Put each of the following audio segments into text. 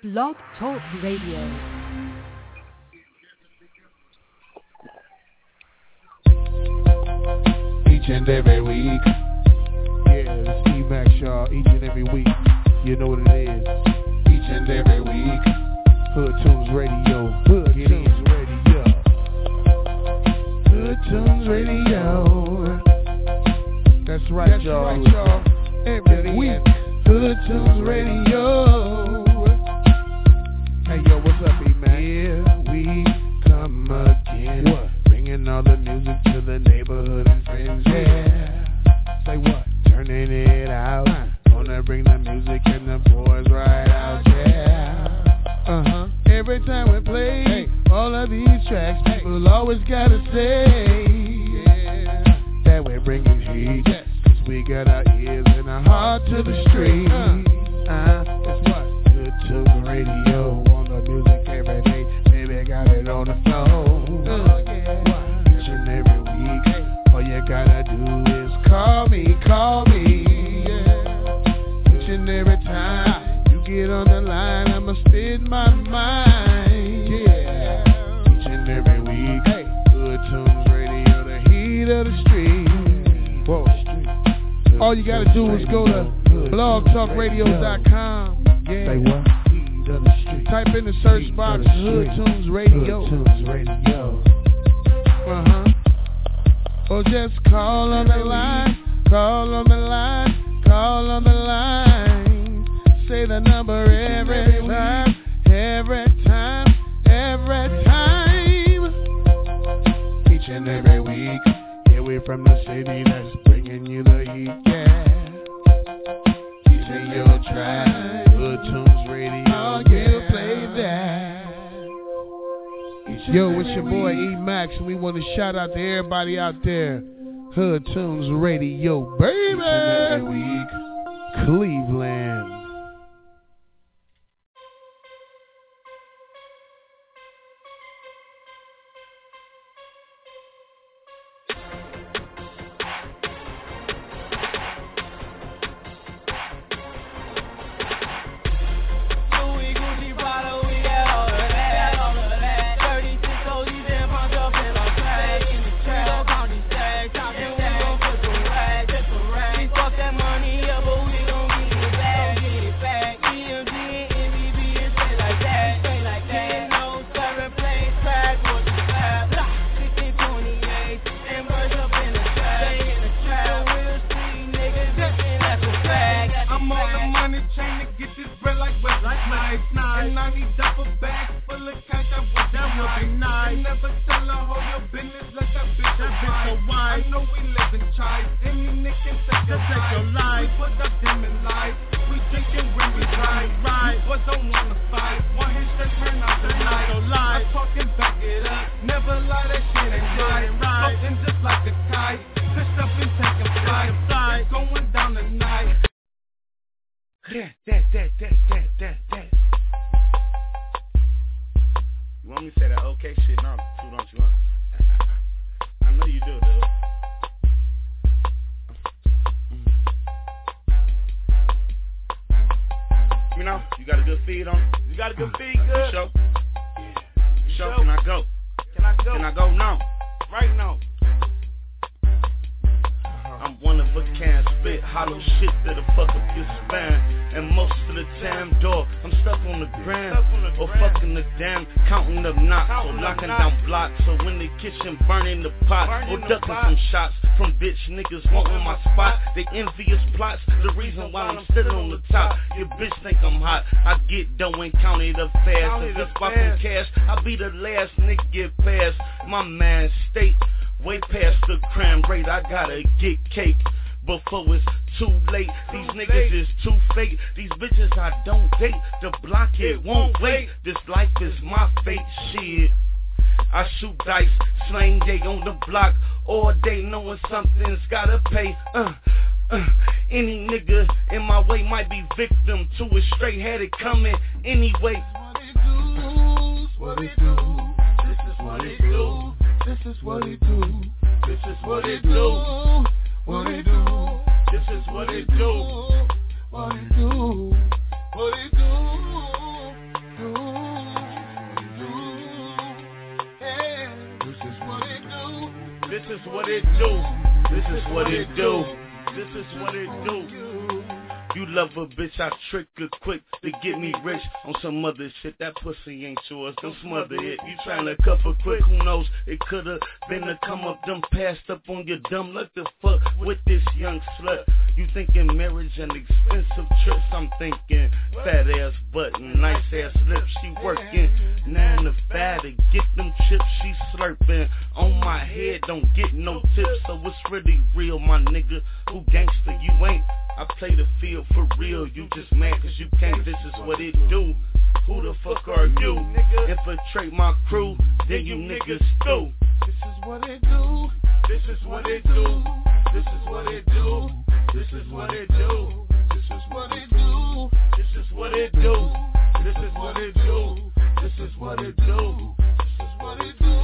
Blog Talk Radio. Each and every week. Yeah, it's E-Max, y'all. Each and every week. You know what it is. Each and every week. Hood Tunes Radio. Hood Tunes Radio. Hood Tunes Radio. That's right, y'all. Every week. Hood Tunes Radio. Hey, yo, what's up, E-Max? Here we come again. What? Bringing all the music to the neighborhood and friends, yeah. Say what? Turning it out. Gonna bring the music and the boys right out, yeah. Every time we play all of these tracks, people always gotta say that we're bringing heat. Cause we got our ears and our heart to the street. It's what? Good Tunes Radio. On the music every day. Baby, got it on the floor. Each and every week. All you gotta do is call me. Each and every time you get on the line, I'ma spit my mind. Each and every week. Good Tunes Radio, the heat of the street. Whoa. All you gotta do is go to blogtalkradio.com. Say what? Type in the search box Hood Tunes Radio. Or just call on the line. Say the number every time. Each and every week. Yeah, we're from the city that's bringing you the heat, yeah. Teaching your track, Hood Tunes Radio, yeah. Play that. Yo, it's your boy E-Max, and we want to shout out to everybody out there. Hood Tunes Radio, baby. Each and every week, Cleveland. You want me to say that okay shit? No, don't you? I know you do, dude. You know, you got a good feed on? You got a good feed, good? Show? Yeah. Show, can I go? Can I go now? Right now. I'm one of a kind, spit hollow shit that'll fuck up your spine. And most of the time, dog, I'm stuck on the ground or fucking the dam, counting up knocks or locking down blocks. So when the kitchen burning the pot or ducking some shots from bitch niggas wanting my spot, they envious plots. The reason why I'm sitting on the top, your bitch think I'm hot. I get dough and count it up fast. If it's about some cash, I'll be the last nigga get past my man state. Way past the crime rate, I gotta get cake before it's too late. These niggas is too fake. These bitches I don't date. The block it won't wait. This life is my fate, shit. I shoot dice, slang day on the block all day, knowing something's gotta pay. Any nigga in my way might be victim to it. Straight had it coming anyway. What it do? This is what it do. This is what it do. This is what it do. What it do. This is what it do. What it do. What it do. is what it do. This is what it do. This is what it do. You love a bitch, I trick her quick to get me rich on some other shit. That pussy ain't yours, don't smother it. You tryna cuff her quick, who knows? It could've been a come up, done passed up on your dumb luck to fuck with this young slut. You thinking marriage and expensive trips, I'm thinking fat ass butt and nice ass lips. She working 9 to 5 to get them chips she slurping. On my head, don't get no tips, so it's really real, my nigga. Who gangster you ain't? I play the field for real, you just mad cause you can't, this is what it do. Who the fuck are you? Infiltrate my crew, then you niggas do. This is what it do. This is what it do. This is what it do. This is what it do. This is what it do. This is what it do. This is what it do. This is what it do. This is what it do.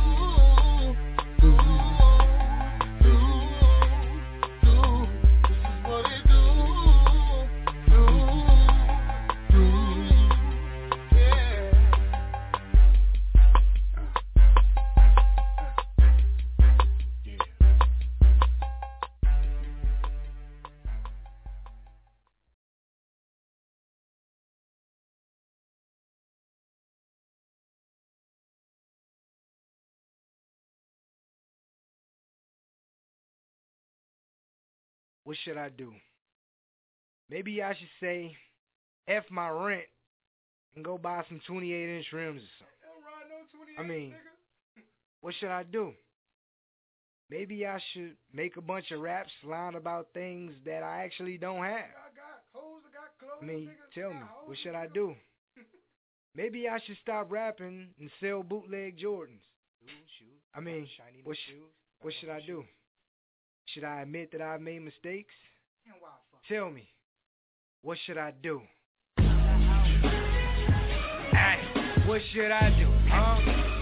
What should I do? Maybe I should say F my rent and go buy some 28-inch rims or something. I mean, what should I do? Maybe I should make a bunch of raps lying about things that I actually don't have. I mean, tell me, what should I do? Maybe I should stop rapping and sell bootleg Jordans. I mean, what should I do? Should I admit that I've made mistakes? Tell me, what should I do? Hey, what should I do, huh?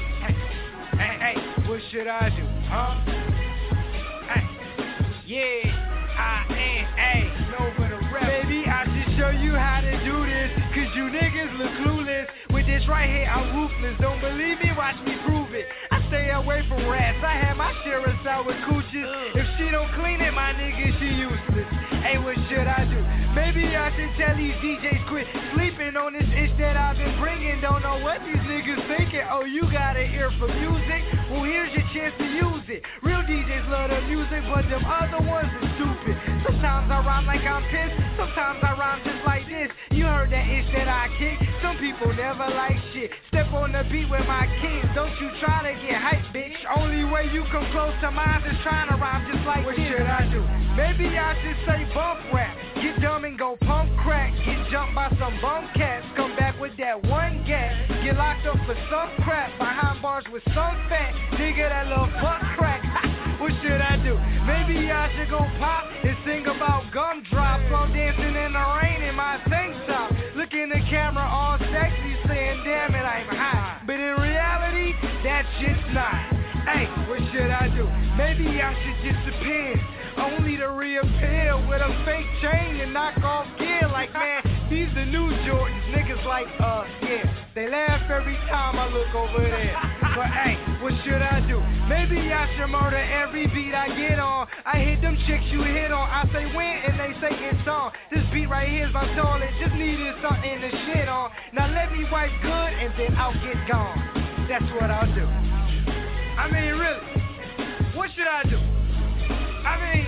Hey, what should I do, huh? Hey, yeah, I ain't, hey, no but a rap. Maybe I should show you how to do this, cause you niggas look clueless. With this right here, I'm ruthless. Don't believe me? Watch me prove it. Stay away from rats. I had my share of sour cooches. If she don't clean it, my nigga, she useless. Hey, what should I do? Maybe I should tell these DJs quit sleeping on this itch that I've been bringing. Don't know what these niggas thinking. Oh, you got an ear for music? Well, here's your chance to use it. Real DJs love the music, but them other ones are stupid. Sometimes I rhyme like I'm pissed. Sometimes I rhyme just like this. You heard that itch that I kick. Some people never like shit. Step on the beat with my kings. Don't you try to get hype, bitch. Only way you come close to mine is trying to rhyme just like this. What should I do? Maybe I should say bump rap. Get dumb and go pump crack. Get jumped by some bum cats. Come back with that one gat. Get locked up for some crap. Behind bars with some fat nigga that love butt crack. What should I do? Maybe I should go pop and sing about gumdrop. Slow dancing in the rain in my tank top. Look in the camera all sexy saying damn it I'm hot. But in reality that shit's not. Hey, what should I do? Maybe I should disappear, only to reappear with a fake chain and knock off gear. Like, man, these the new Jordans. Niggas like, yeah, they laugh every time I look over there. But hey, what should I do? Maybe I should murder every beat I get on. I hit them chicks you hit on. I say when and they say it's on. This beat right here is my toilet, just needed something to shit on. Now let me wipe good and then I'll get gone. That's what I'll do. I mean, really, what should I do? I mean,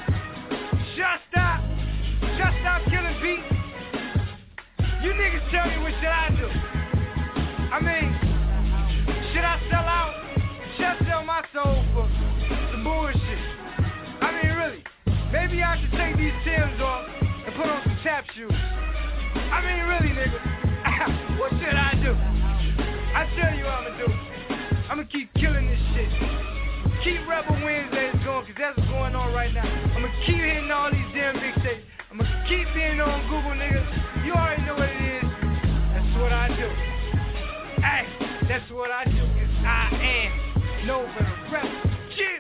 just stop killing beats. You niggas tell me what should I do? I mean, should I sell out? Should I sell my soul for some bullshit? I mean, really, maybe I should take these Timbs off and put on some tap shoes. I mean, really, nigga, what should I do? I tell you what I'ma do. I'ma keep killing this shit. Keep Rebel Wednesdays going, cause that's what's going on right now. I'ma keep hitting all these damn mixtapes. I'ma keep being on Google, nigga. You already know what it is. That's what I do. Hey, that's what I do, cause I am no but a rebel. Chill.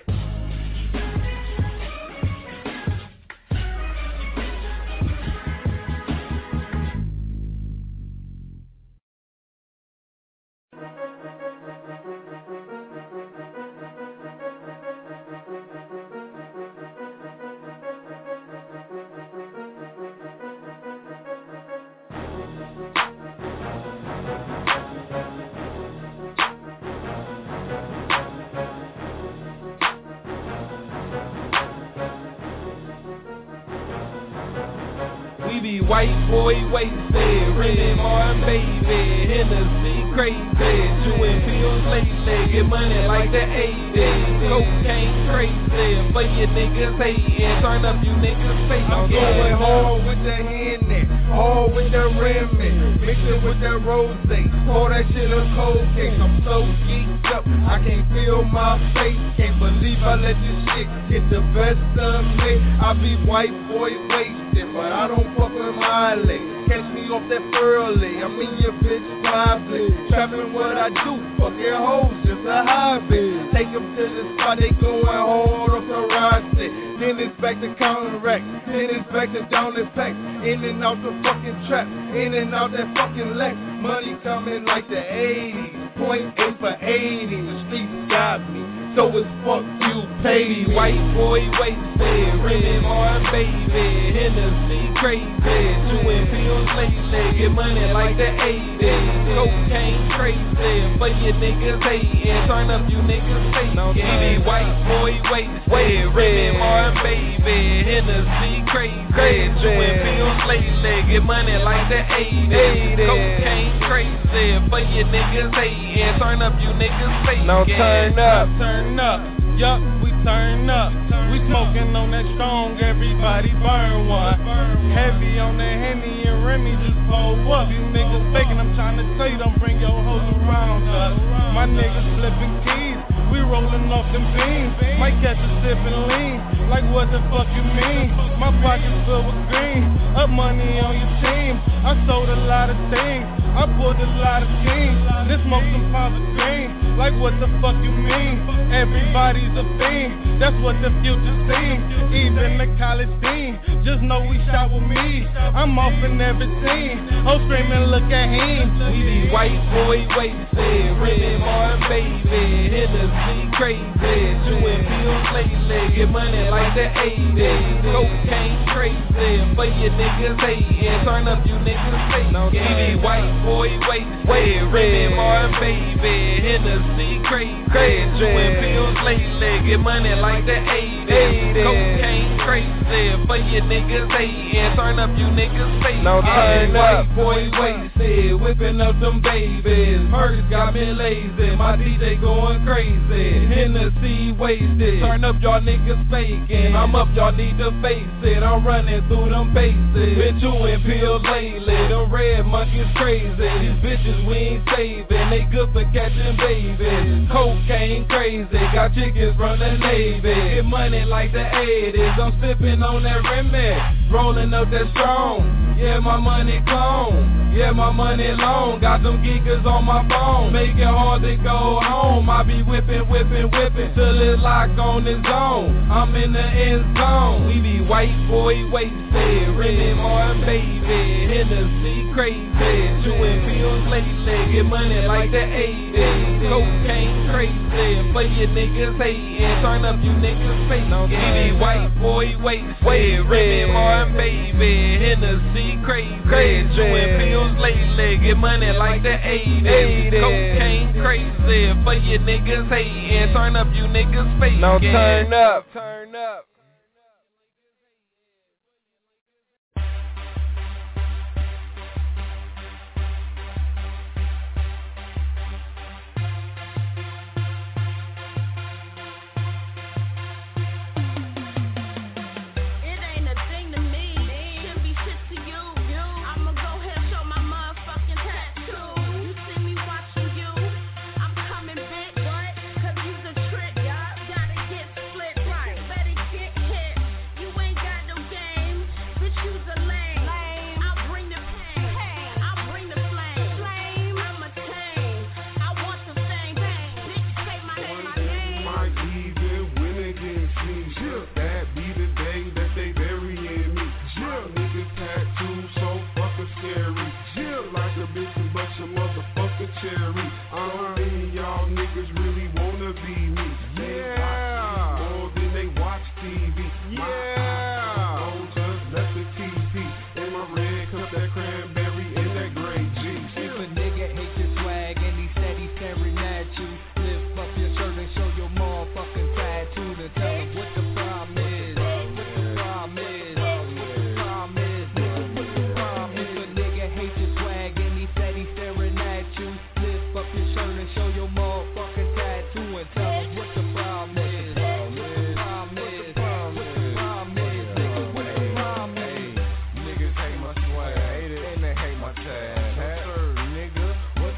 white boy wasted, Rennie Martin baby, Hennessy crazy, chewing pills lately, get money like the 80s, cocaine crazy, for you niggas hating, turn up you niggas faking. I'm going hard with the Henny, hard with the Remy, mix it with the rose, pour that shit a cold case. I'm so geeked up, I can't feel my face, can't believe I let this shit get the best of me. I be white boy wasted, but I don't fuck with Miley. Catch me off that early, I'm in your bitch lively. Trapping what I do, fuck your hoes, just a hobby. Take them to the spot, they going hard off the roster. Then it's back to counteract, then it's back to down the pack. In and out the fucking trap, in and out that fucking Lex. Money coming like the 80s, 0.8 for 80. The streets got me, so it's fuck you, pay me. White boy wasted, Rennie Martin baby, Hennessy crazy, chewing pills lately, get money like the 80s, cocaine crazy, for you niggas hating, turn up you niggas faking. White boy wasted, Rennie Martin baby, Hennessy crazy, chewing pills lately, get money like the 80s, cocaine crazy, for you niggas hating, turn up you niggas faking. Now turn up. Turn up, yup, we turn up. We smoking on that strong, everybody burn one. Heavy on the Henny and Remy, just pull up. You niggas faking, I'm trying to tell you, don't bring your hoes around us. My niggas flipping keys, we rolling off them beans. Might catch a sip and lean, like what the fuck you mean? My pockets filled with green, up money on your team. I sold a lot of things, I pulled a lot of teams. This smoke some pounds of green, like what the fuck you mean? Everybody's a fiend, that's what the future seems. Even the college team, just know we shot with me. I'm off in every scene, oh screaming look at him. We be white boy wasted, Rennie Martin baby, Hennessy crazy, chewing pills lately, get money like the 80s, cocaine crazy, for you niggas hating, turn up you niggas faking. We be white boy wasted, Rennie Martin baby, Hennessy crazy, chewing pills lately, get money like the 80s, cocaine crazy, for you niggas hating, turn up you niggas faking. Now turn up. White boy wasted, whipping up them babies, Hers got me lazy, my DJ going crazy, Hennessy wasted, turn up y'all niggas faking, I'm up y'all need to face it, I'm running through them bases, been chewing pills lately, them red monkeys crazy, these bitches we ain't saving, they good for catching babies, cocaine crazy, got chickens from the Navy, get money like the 80s, I'm sipping on that Remy, rolling up that strong, yeah my money clone, yeah my money long, got them geekers on my phone, make it hard to go home, I be whipping till it lock on the zone, I'm in the end zone, we be white boy wasted, Rennie Martin baby, Hennessy crazy, chewing pills lately, get money like the 80s, cocaine crazy, for you niggas hating, turn up you niggas faking. We be white boy wasted, Rennie Martin baby, Hennessy crazy, chewing pills lately, get money like the 80s, cocaine crazy, for you niggas hating, turn up you niggas faking. Now turn up.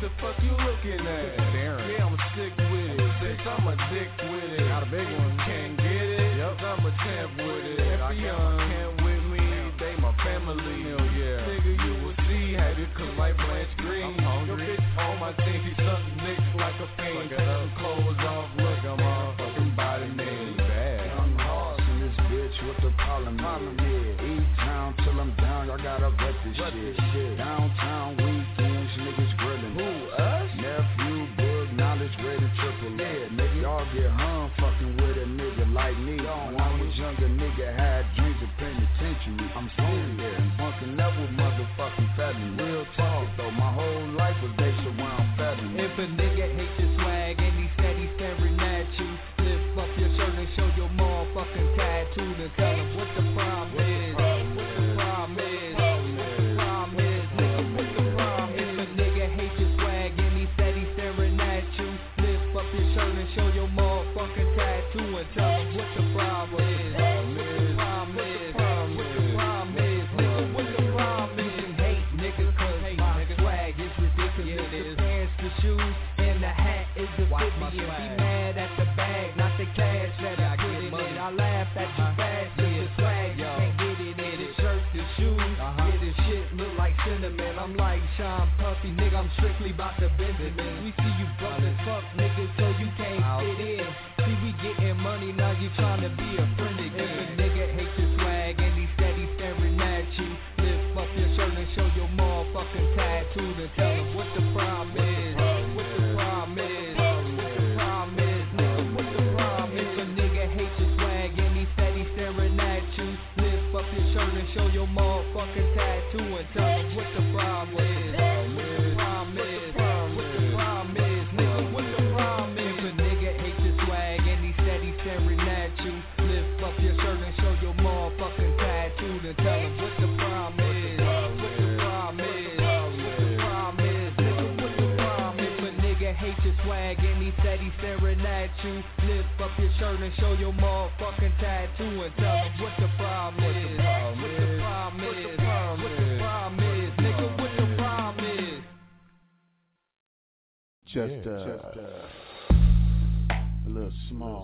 the fuck you looking at? Yeah, I'm sick with it, bitch, I'm a dick with it. Got a big one, can't get it, yep, I'm a champ with it. If you can't with me, they my family. Hell yeah. Nigga, you will see, had it cause like Blanche Green. Your bitch on my thing, he suck dick like a fiend. Take some clothes off, look, I'm all fucking body man. Bad. I'm hard in this bitch, what the problem is? Yeah, E-town till I'm down, y'all gotta rep this shit. Downtown weekends, niggas grilling. Who, us? Nephew, Bug, Knowledge, Ready, Triple A. Nigga, y'all get hung fucking with a nigga like me. When I was younger, nigga had dreams of penitentiary. I'm still there and bunking up with motherfucking felon. Real talk though, my whole life was based around felon. If a nigga hates your swag and he steady staring at you, lift up your shirt and show your motherfucking tattoo, then tell him what the problem is. What the problem is. What the problem is. Nigga, what the problem is. If a nigga hates your swag and he steady staring at you, lift up your shirt and show your motherfucking tattoo and tell him what the problem is. What the problem is. What the problem is. Nigga, what the problem is. You hate niggas cause my swag is ridiculous. The pants, the shoes, and the hat is the 50. And be mad at the bag, not the cash that I put in it. I laugh at you fast, the swag, you can't get it in it. Shirts, the shoes, yeah, this shit look like cinnamon. I'm like Sean Puffy, nigga, I'm strictly about the Benjamin. We see you broke as fuck, nigga, so you can't fit in. See, we getting money, now you trying to be a friend again. If a nigga hates your swag and he steady staring at you, lift up your shirt and show your motherfucking tattoo, then tell him what the problem is. What the problem is. What the problem is. Nigga, what the problem is. If a nigga hates your swag and he steady staring at you, lift up your shirt and show your motherfucking tattoo and tell him what the problem is. What the problem is. What the problem is. Nigga, what the problem is. If a nigga hates your swag and he steady staring at you, lift up your shirt and show your motherfucking tattoo and tell him what the problem is. What the problem is. What the problem is. Nigga, what the problem is. If a nigga hates your swag and he steady staring at you, lift up your shirt and show your motherfucking tattoo and tell him what the problem is. What the problem is. What the problem is. Nigga, what the problem is. Just a little small.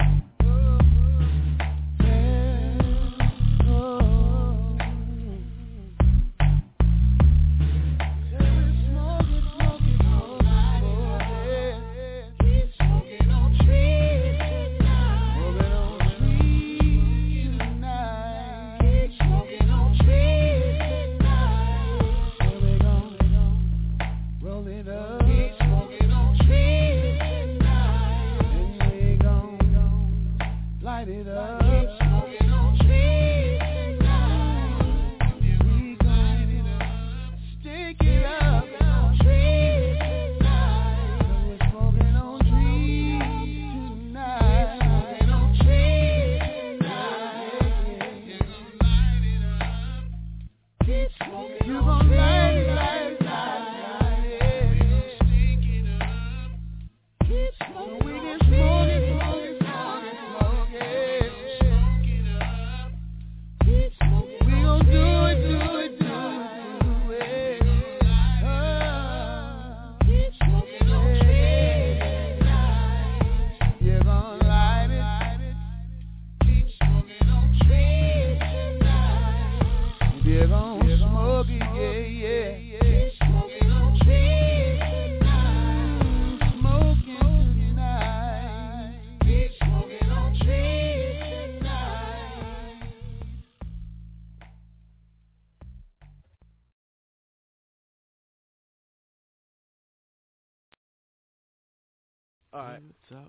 Alright.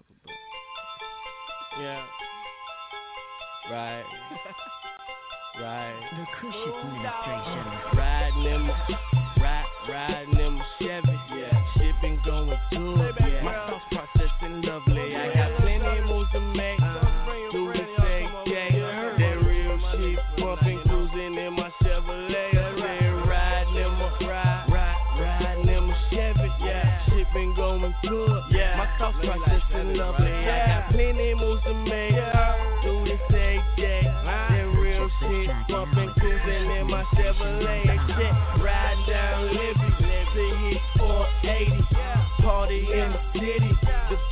Yeah. Right. Right. The Kush administration. Riding in my Chevy. Yeah. Shipping going good. Yeah. My thoughts processing lovely. I got plenty moves to make. Do the same day. That real shit bumping, cruising in my Chevrolet. Riding in my Chevy. Yeah. Shipping going good. Yeah. My thoughts processing lovely. I got plenty moves to make. Do the same day. That real shit bumping, cruising in my Chevrolet. Riding down Libby to hit 480.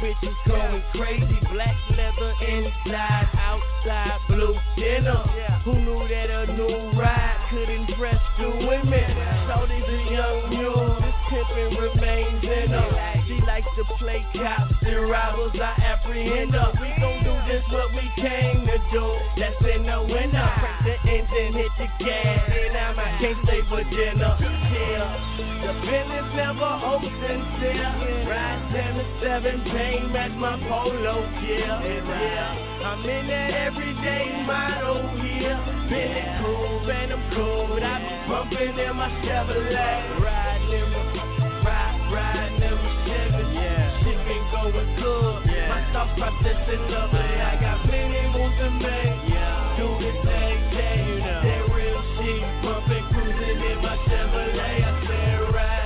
bitches going crazy. Black leather inside, outside, blue denim. Who knew that a new ride could impress the women? Shorty's a young mule, this pimpin' remains in her. She likes to play cops and robbers, I apprehend her. We gon' do this what we came to do, that's in the winter. Press the engine, hit the gas, and I can't stay for dinner. Yeah, the business never open till ride 7-7, chain match my polo gear. Yeah, I'm in that everyday model here. Bentley cool, Phantom cool, I be bumping in my Chevrolet. Riding in my Chevy, shit been going good. My thought process is lovely, I got plenty moves to make. Do the same thing, that real shit, bumping, cruising in my Chevrolet. I said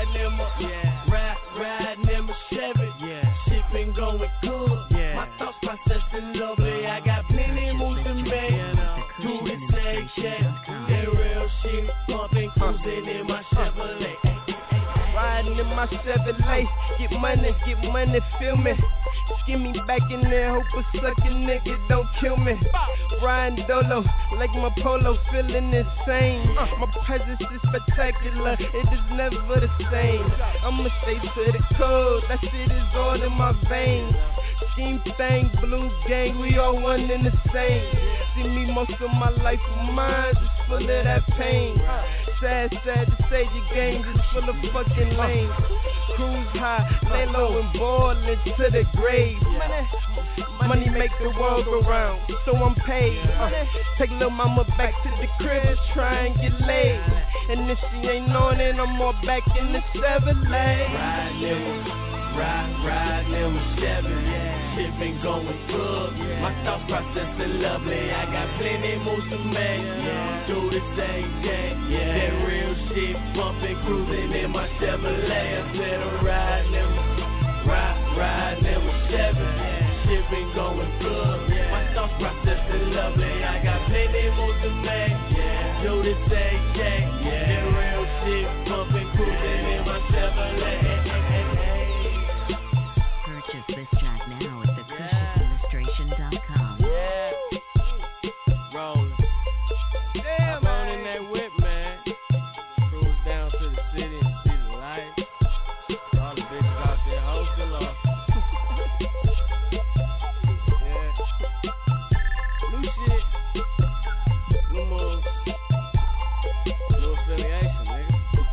riding in my Chevy, shit been going good. My thought process is lovely, I got plenty moves to make. Do the same thing, that real shit, bumping, cruising in my Chevrolet. Riding in my Chevrolet, get money, feel me. Skin me back in there, hope a suckin' nigga don't kill me. Riding dolo, like my polo, feeling insane. My presence is spectacular, it is never the same. I'ma stay to the code, that shit is all in my veins. Scheme thing, blue gang, we all one and the same. See me most of my life of mine, just full of that pain. Sad to say your game just full of fucking lanes. Cruise high, lay low and ball into the grave. Money make the world go round, so I'm paid. Take lil' mama back to the crib, try and get laid. And if she ain't on it, I'm more back in the Chevrolet. Riding in my Chevy, shit been going good. My thought process is lovely, I got plenty moves to make. Do the same thing, that real shit, bumping, cruising in my Chevrolet. Instead of riding in my Chevy, shit been going good. My thought process is lovely, I got plenty moves to make. Do the same thing, that real shit, bumping, cruising in my Chevrolet. Purchase this track now at thecushionnillustration.com. Rollin'. I'm on in that whip, man. Cruise down to the city and see the light. All the bitches out there hosting off. New shit. New moves. New affiliation, nigga.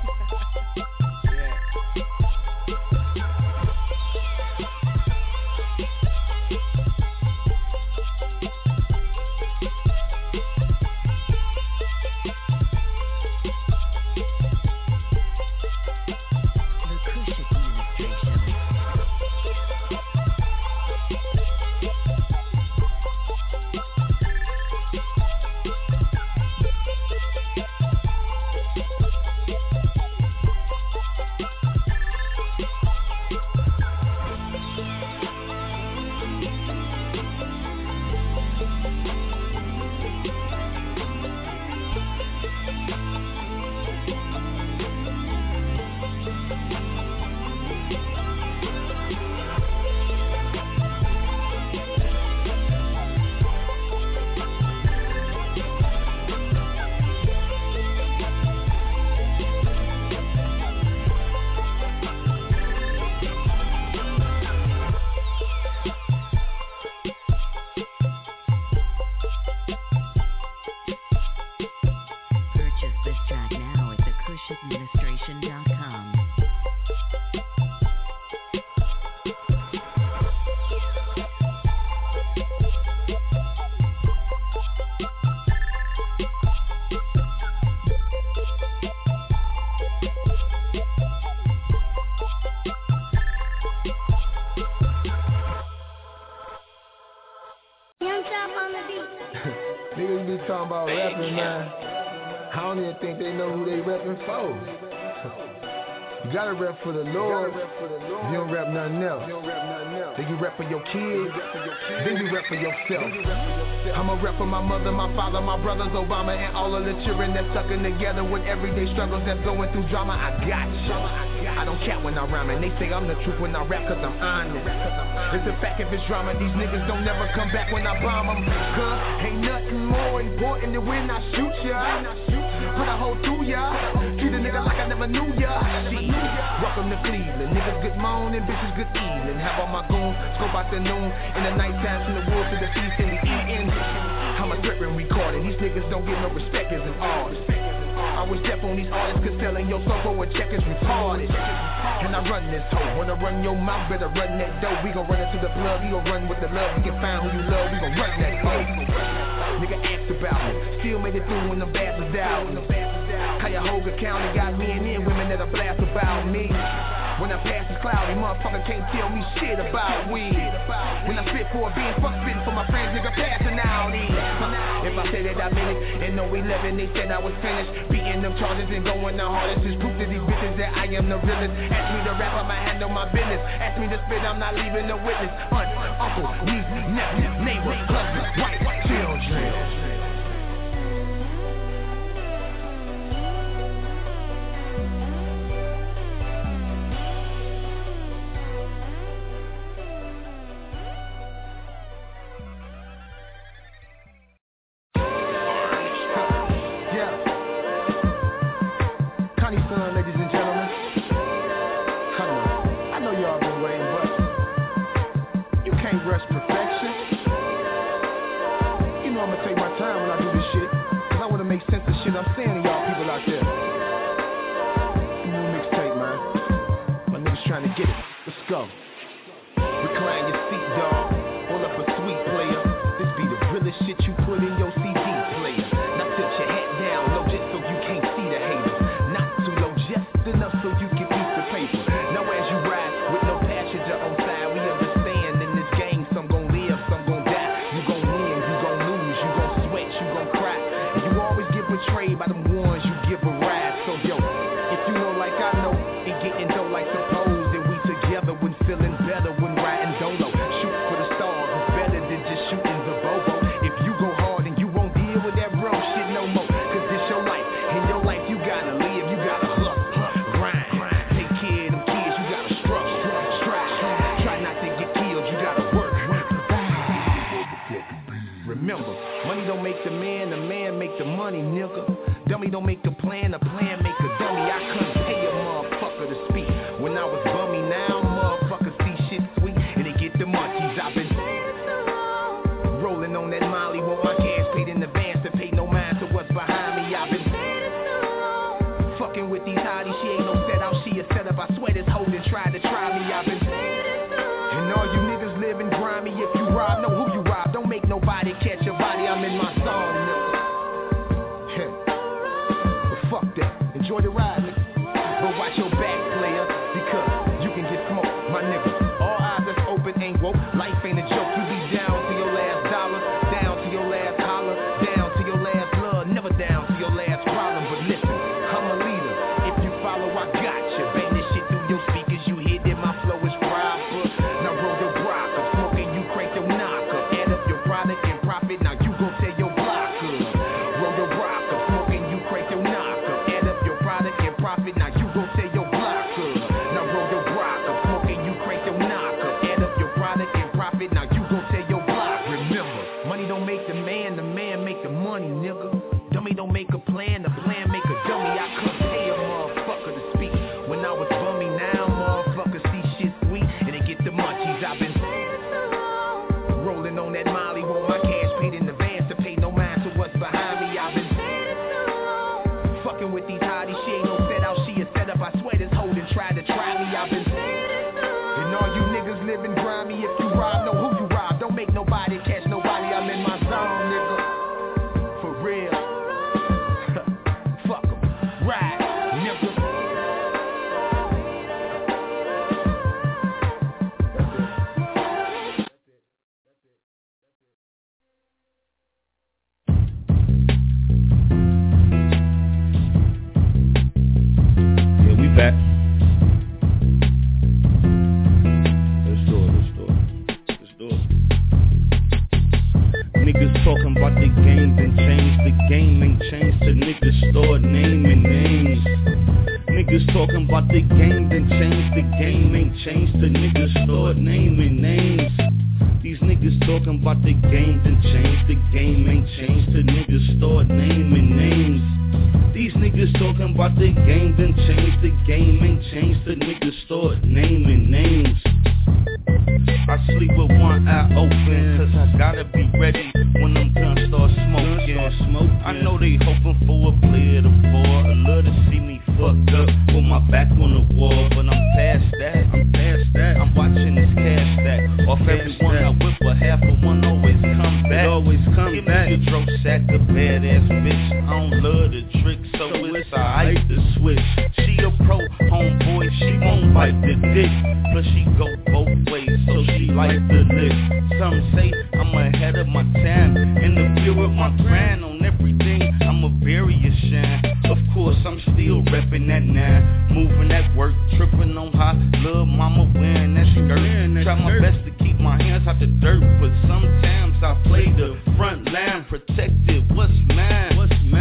Niggas be talking about rapping, man. I don't even think they know who they rapping for. You gotta rap for the Lord. You don't rap nothing else. Then you rap for your kids. Then you rap for yourself. I'ma rap for my mother, my father, my brothers, Obama, and all of the children that's sucking together with everyday struggles that's going through drama. I got you. I don't cap when I rhyme, and they say I'm the truth when I rap, cause I'm honest. It's a fact if it's drama, these niggas don't never come back when I bomb them. Cause ain't nothing more important than when I shoot ya. Put a hole to ya, treat a nigga like I never knew ya. See, welcome to Cleveland, niggas good morning, bitches good evening. Have all my goons, scope out the noon, in the night time from the woods to the feast and the eating. I'm a threat when recording, these niggas don't get no respect as an artist. I was deaf on these artists, cause selling your soul for a check is retarded. And I run this hoe, wanna run your mouth, better run that dough. We gon' run it to the plug, we gon' run with the love. We can find who you love, we gon' run that hoe. Nigga asked about me, still made it through when the bad was out. Cuyahoga County got me and then women that'll blast about me. When I pass is cloudy, motherfucker can't tell me shit about weed. When I spit for a bean, fuck spitting for my friends, nigga passing out. If I say that I meant it, and no 11, they said I was finished. Beating them charges and going the hardest is proof to these bitches that I am the realest. Ask me to rap, I'ma handle my business. Ask me to spit, I'm not leaving no witness. Aunt, uncle, niece, nephew, neighbor, cousin, wife, children. I'm saying to y'all people out there, new mixtape, man. My niggas trying to get it. Let's go. Recline your seat, dog. Hold up a sweet player. This be the realest shit you put in your CD player. Now tilt your hat down low just so you can't see the haters. Not too low, just enough so you can piece the paper. Now as you ride with no passenger on side, we understand in this game some gon' live, some gon' die. You gon' win, you gon' lose, you gon' sweat, you gon' cry. And you always get betrayed by them ones you give a ride. So yo, if you know like I know, and getting dough like suppose, then we together when feeling better when riding dolo. Shoot for the stars, it's better than just shooting the bobo. If you go hard and you won't deal with that bro shit no more, cause this your life, in your life you gotta live, you gotta hustle, grind, take care of them kids, you gotta struggle, strive, try not to get killed, you gotta work. Remember, money don't make the man make the money, nigga. Dummy don't make the plan make a dummy. I couldn't pay a motherfucker to speak when I was bummy. Now motherfuckers see shit sweet and they get the munchies. I've been rolling on that molly, want my cash paid in advance to pay no mind to what's behind me. I've been fucking with these hotties, she ain't no set out, she a setup. I swear this hoe done tried to try me. I've been and all you niggas living grimy. If you rob, know who you rob. Don't make nobody catch your body. I'm in my zone, nigga. Fuck that, enjoy the ride, nigga. But watch your back, player, because you can get smoked, my nigga. All eyes that's open ain't woke. Life ain't a joke. You be down to your last dollar, down to your last holler, down to your last love, never down to your last problem. But listen, I'm a leader. If you follow, I got you. Bang this shit through your speakers. You hear that my flow is proper. Now roll your rock up, smoking you crank your knocker. Add up your product and profit. Now you gon' tell your block up. Roll your rock up, smoking you crank your knocker. Profit, now you gon' tell your block up. Now roll your rock up, smoking you crank your knock up. Add up your product and profit, now you gon' tell your block. Remember, money don't make the man make the money, nigga. Dummy don't make a plan, the plan make a dummy. I couldn't pay a motherfucker to speak when I was bummy. Now motherfuckers see shit sweet and they get the munchies. I've been rolling on that molly, want my cash paid in advance to pay no mind to what's behind me. I've been fucking with these hotties, she ain't no set out, she a setup. I swear this hoe done tried to try me. I've been and all you niggas living grimy. If you rob, know who you rob. Don't make nobody catch nobody. I'm in my zone, nigga. For real. Fuck 'em. Ride, nigga. Back. Let's do it. Niggas talking about the game, then change the game, ain't changed. The niggas start naming names. Niggas talking about the game, then changed to niggas start naming names. These niggas talking about the game done changed. The game ain't changed to niggas start naming names. These niggas talking about the game done changed. The game ain't changed to niggas start naming names. I sleep with one eye open, cause I gotta be ready when them guns start smoking. I know they hoping for a player to fall, a love to see me fucked up with my back on the wall. But I'm past that, I'm watching this cash stack. Off everyone I whip, but half of one always come back. Give me a dro sack, a badass bitch. I don't love the trick, so it's alright to switch. She a pro homeboy, she won't bite the dick. Plus she go both ways, so she like the lick. Some say I'm ahead of my time, in the field with my grind on everything. I'm a barrier shine. Of course I'm still reppin' that now, moving that work, tripping on how little mama wearing that skirt. Try my best to keep my hands out the dirt, but sometimes I play the front line, protected. What's mine?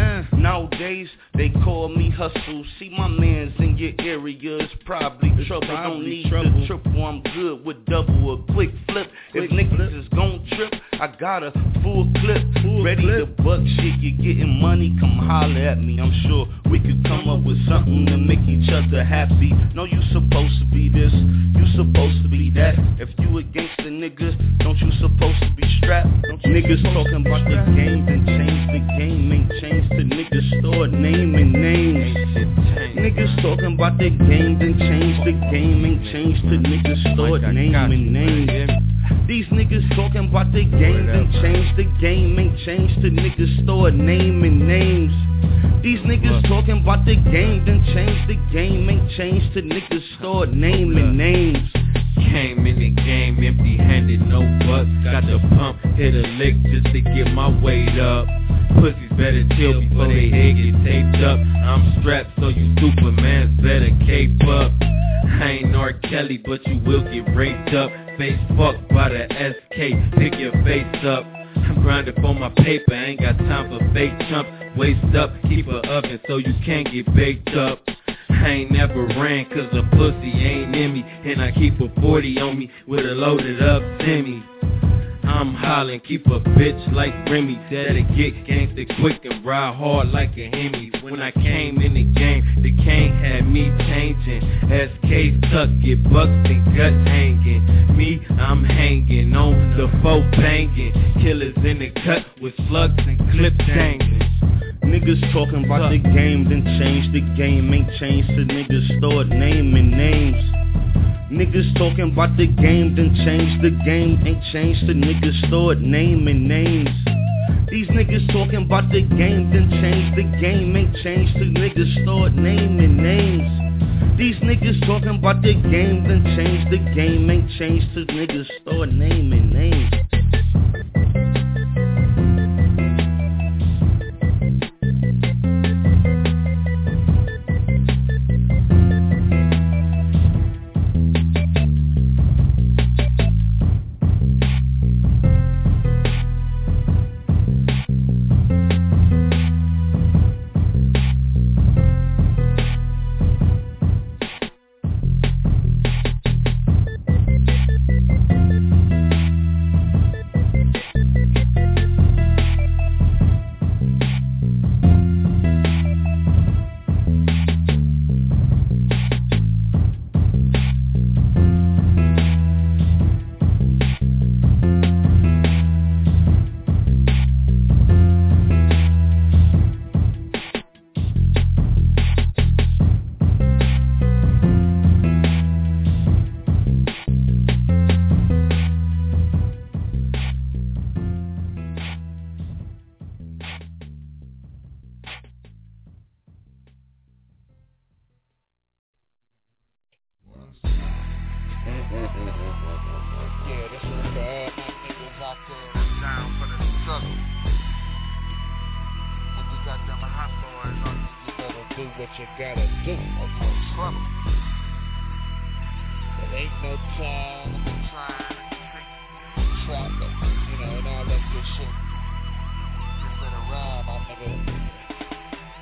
Nowadays they call me hustle. See my mans in your area, it's probably trouble. Don't need the triple, I'm good with double, a quick flip. If niggas is gon' trip, I got a full clip, ready to buck shit. You getting money, come holler at me. I'm sure we could come up with something to make each other happy. No, you supposed to be this, you supposed to be that. If you a gangster nigga, don't you supposed to be strapped? Niggas talking about the game then change, the game ain't changed to niggas start naming names. Niggas talking about the game then change, the game ain't changed to niggas start naming names. These niggas talking about the game then change, the game ain't changed to niggas start naming names. These niggas talking about the game then change, the game ain't changed to niggas start naming names. Came in the game empty-handed, no bucks. Got the pump, hit a lick just to get my weight up. Pussies better chill before they head get taped up. I'm strapped, so you Supermans better cape up. I ain't R. Kelly, but you will get raped up. Face fucked by the SK, pick your face up. I'm grinding for my paper, ain't got time for fake chumps. Waist up, keep a oven so you can't get baked up. I ain't never ran cause the pussy ain't in me, and I keep a 40 on me with a loaded up semi. I'm hollering, keep a bitch like Remy, that'll get gangsta quick and ride hard like a Hemi. When I came in the game, the cane had me changing. SK tuck, get bucks and gut hanging. Me, I'm hanging on the foe banging. Killers in the cut with slugs and clips dangling. Niggas talking about the game then change, the game ain't changed to niggas start naming names. Niggas talking about the game then change, the game ain't changed to niggas start naming names. These niggas talking about the game then change, the game ain't changed to niggas start naming names. These niggas talking about the game then change, the game ain't changed to niggas start naming names.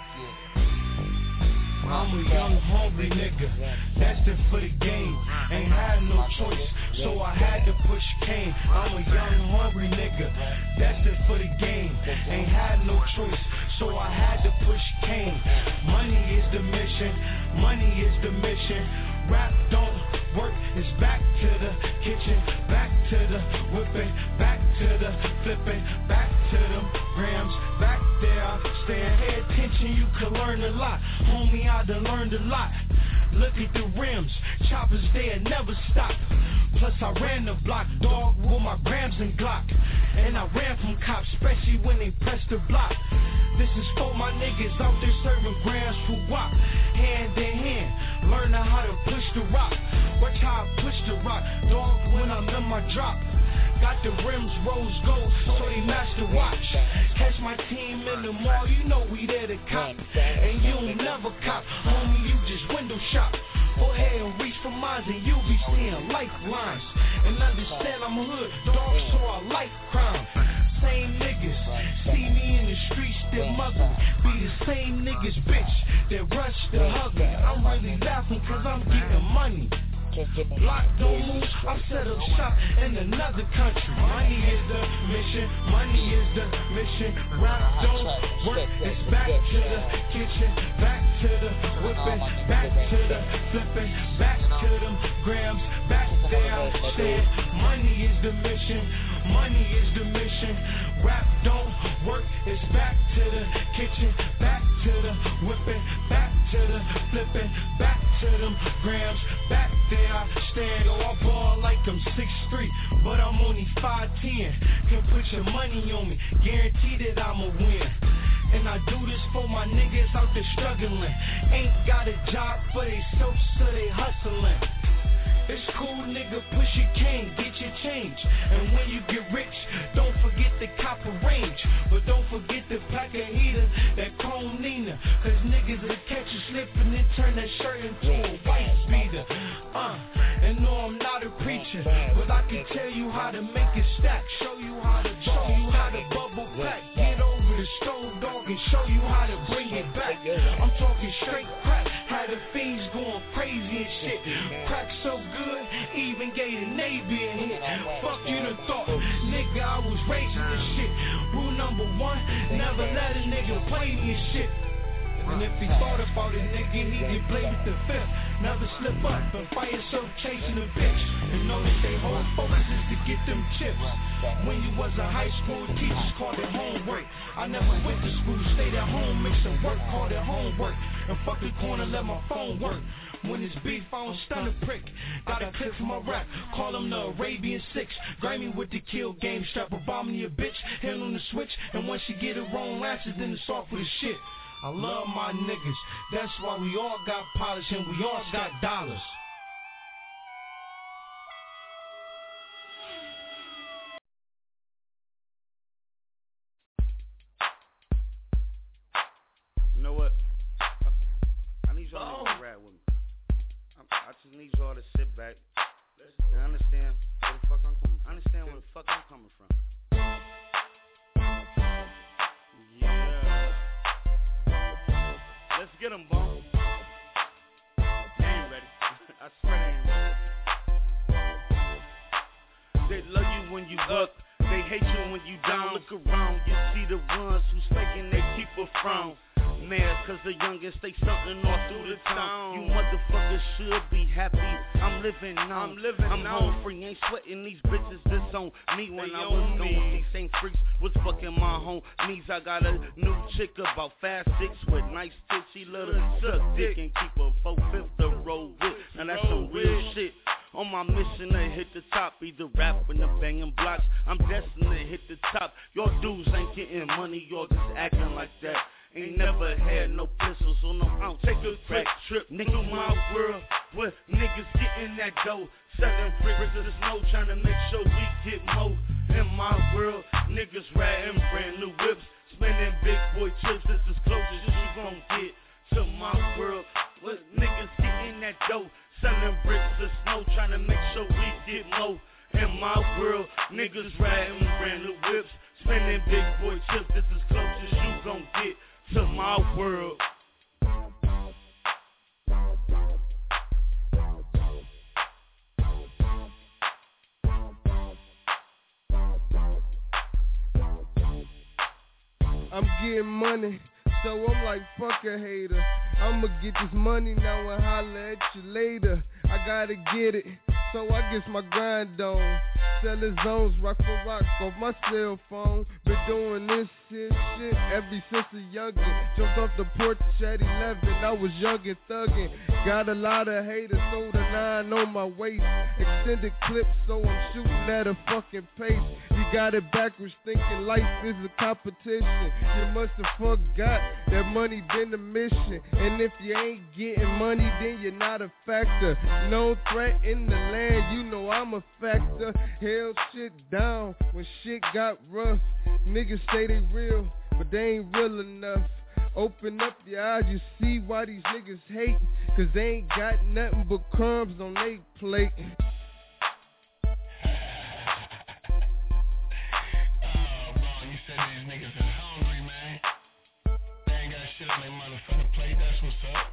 I'm a young hungry nigga, destined for the game. Ain't had choice, so I had to push cane. I'm a young, hungry nigga, destined for the game. Ain't had no choice, so I had to push cane. Money is the mission, money is the mission. Rap don't work, it's back to the kitchen, back to the whipping, back to the flipping, back to them grams, back there I stand. Pay attention, you can learn a lot. Homie, I done learned a lot. Look at the rims, choppers there never stop. Plus I ran the block, dog, with my grams and Glock. And I ran from cops, especially when they pressed the block. This is for my niggas out there serving grams for WAP. Hand in hand, learning how to push the rock. Watch how I push the rock, dog, when I'm in my drop. Got the rims rose gold, so they match the watch. Catch my team in the mall, you know we there to cop. And you'll never cop, homie, you just window shop. Go ahead and reach for mines and you'll be seeing lifelines. And understand I'm hood, dog, so I like crime. Same niggas, see me in the streets, that muggle. Be the same niggas, bitch, that rush to hug me. I'm really laughing cause I'm getting money. Block don't move, I set up shop in another country. Money is the mission, money is the mission. Rap don't work, it's back to the kitchen, back to the whipping, back to the flipping, back to them grams, back there I stand. Money is the mission, money is the mission. Rap don't work, it's back to the kitchen, back to the whipping, back to the flipping, back to them grams, back there I stand. Yo, I ball like I'm 6'3", but I'm only 5'10". Can put your money on me, guarantee that I'ma win. And I do this for my niggas out there struggling. Ain't got a job for they self, so they hustling. It's cool, nigga, push your cane, get your change. And when you get rich, don't forget the copper range. But don't forget the pack of heater, that chrome Nina. Cause niggas will catch you slipping and turn that shirt into a white beater. And no, I'm not a preacher, but I can tell you how to make it stack. Show you how to bubble pack. Get over the stove, dog, and show you how to bring it back. I'm talking straight crack, had the fiends going crazy and shit. Crack so good, even gave the Navy a hit. Fuck you the thought, nigga, I was raising this shit. Rule number one, never let a nigga play me and shit. And if he thought about it, nigga, he get played with the fifth. Never slip up and find yourself chasing a bitch. And know that they whole focus is to get them chips. When you was a high school, teachers called it homework. I never went to school, stayed at home, make some work, called it homework. And fuck the corner, let my phone work. When it's beef, I don't stun a prick. Got a clip for my rap, call him the Arabian Six. Grimy with the kill game, strap a bomb in your bitch, hand on the switch. And once you get it wrong, lashes, then it's off with the shit. I love my niggas, that's why we all got polish and we all got dollars. You know what? I need y'all to rap with me. I just need y'all to sit back and understand where the fuck I'm coming from. Understand where the fuck I'm coming from. Yeah. Let's get them, Bone. They ain't ready. I swear they ain't ready. They love you when you up. They hate you when you down. Look around, you see the ones who's faking, they keep a frown. Man, cause the youngest stay something all through the town. You motherfuckers should be happy. I'm living now. I'm home free, ain't sweating these bitches. This on me when I was gone. These same freaks was fucking my homies. I got a new chick about 5'6" with nice tits. She love to suck dick and keep a 4/5 to roll with. Now that's some real shit. On my mission to hit the top, either rapping or banging blocks. I'm destined to hit the top. Y'all dudes ain't getting money, y'all just acting like that. Ain't never had no pistols, so no, I don't take a quick trip. Nigga, my world, where niggas getting that dough. Selling bricks of the snow, trying to make sure we get more. In my world, niggas riding brand new whips. Spending big boy chips, this is closest you gon' get to my world. Where niggas getting that dough. Selling bricks of snow, trying to make sure we get more. In my world, niggas riding brand new whips. Spending big boy chips, this is closest you gon' get to my world. I'm getting money, so I'm like, fuck a hater. I'ma get this money now and holla at you later. I gotta get it, so I guess my grind on. Selling zones, rock for rock, off my cell phone. Been doing this shit ever since a youngin'. Jumped off the porch at 11, I was young and thuggin'. Got a lot of haters, sold a 9 on my waist. Extended clips, so I'm shooting at a fucking pace. You got it backwards, thinking life is a competition. You must have forgot that money been the mission. And if you ain't getting money, then you're not a factor. No threat in the land, you know I'm a factor. Held shit down when shit got rough. Niggas say they real, but they ain't real enough. Open up your eyes, you see why these niggas hate. Cause they ain't got nothing but crumbs on they plate. These niggas is hungry, man. They ain't got shit on their motherfucking plate, that's what's up.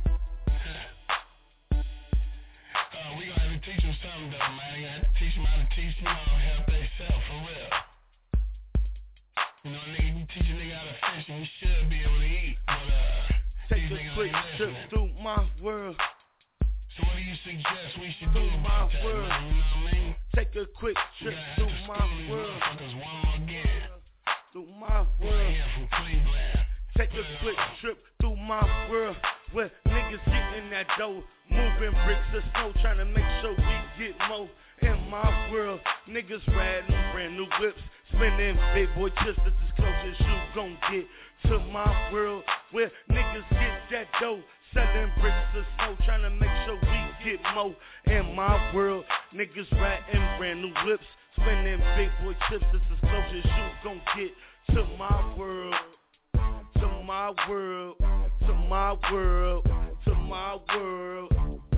We gonna have to teach them something though, man. You have to teach them how to teach them how to help themselves, for real. You know, nigga, you teach a nigga how to fish and you should be able to eat. But, take a quick trip through my world. So what do you suggest we should do about that, world. Man? You know what I mean? Take a quick trip through my world. Motherfuckers one more again. Through my world. From Cleveland. Take a quick trip through my world. Where niggas getting that dough, moving bricks of snow, trying to make sure we get more. In my world, niggas riding brand new whips, spending big boy chips. That's as close as you gon' get to my world. Where niggas get that dough, selling bricks of snow, trying to make sure we get more. In my world, niggas riding brand new whips, spending big boy chips. That's as close as you gon' get to my world. To my world, to my world, to my world,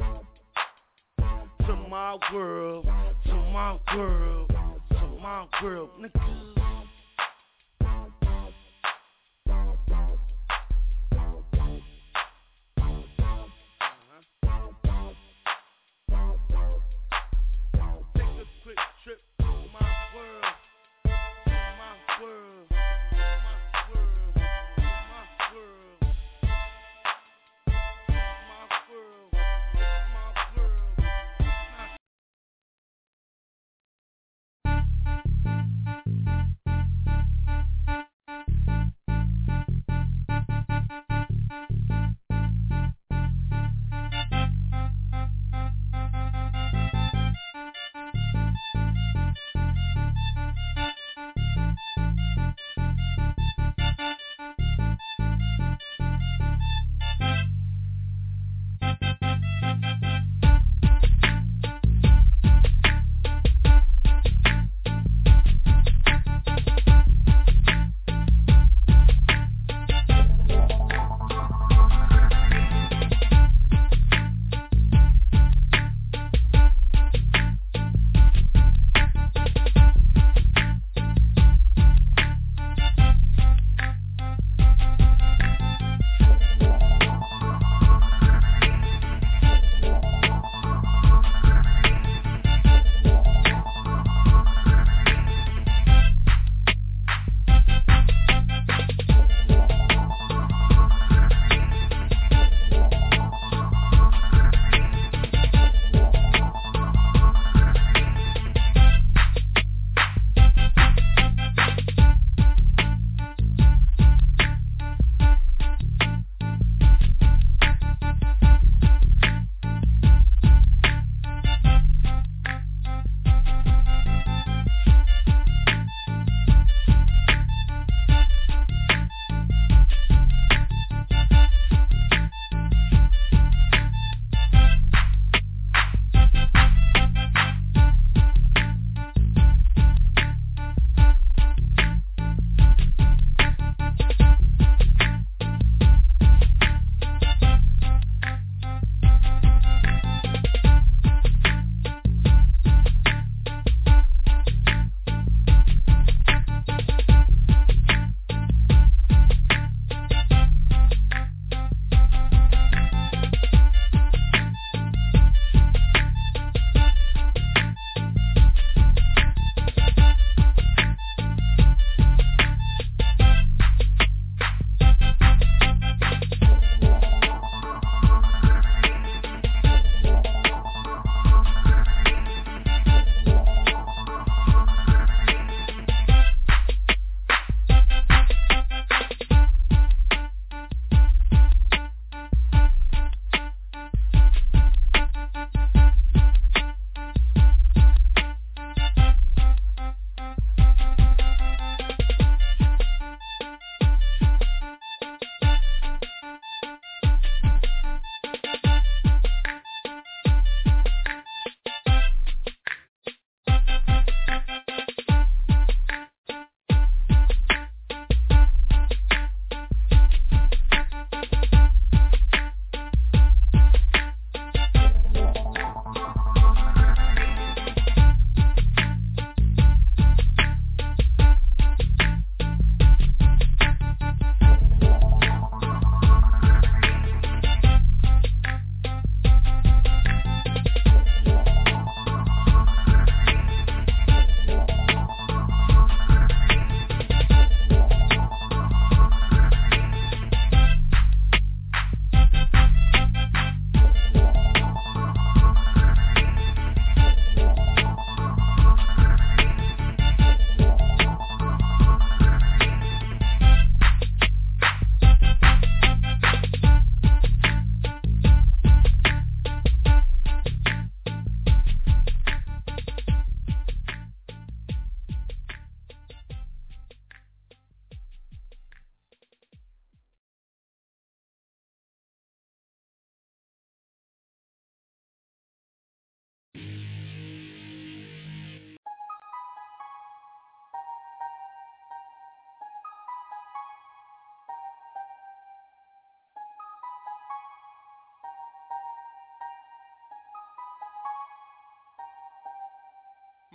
to my world, to my world, to my world, nigga. Take a quick trip to my world, to my world.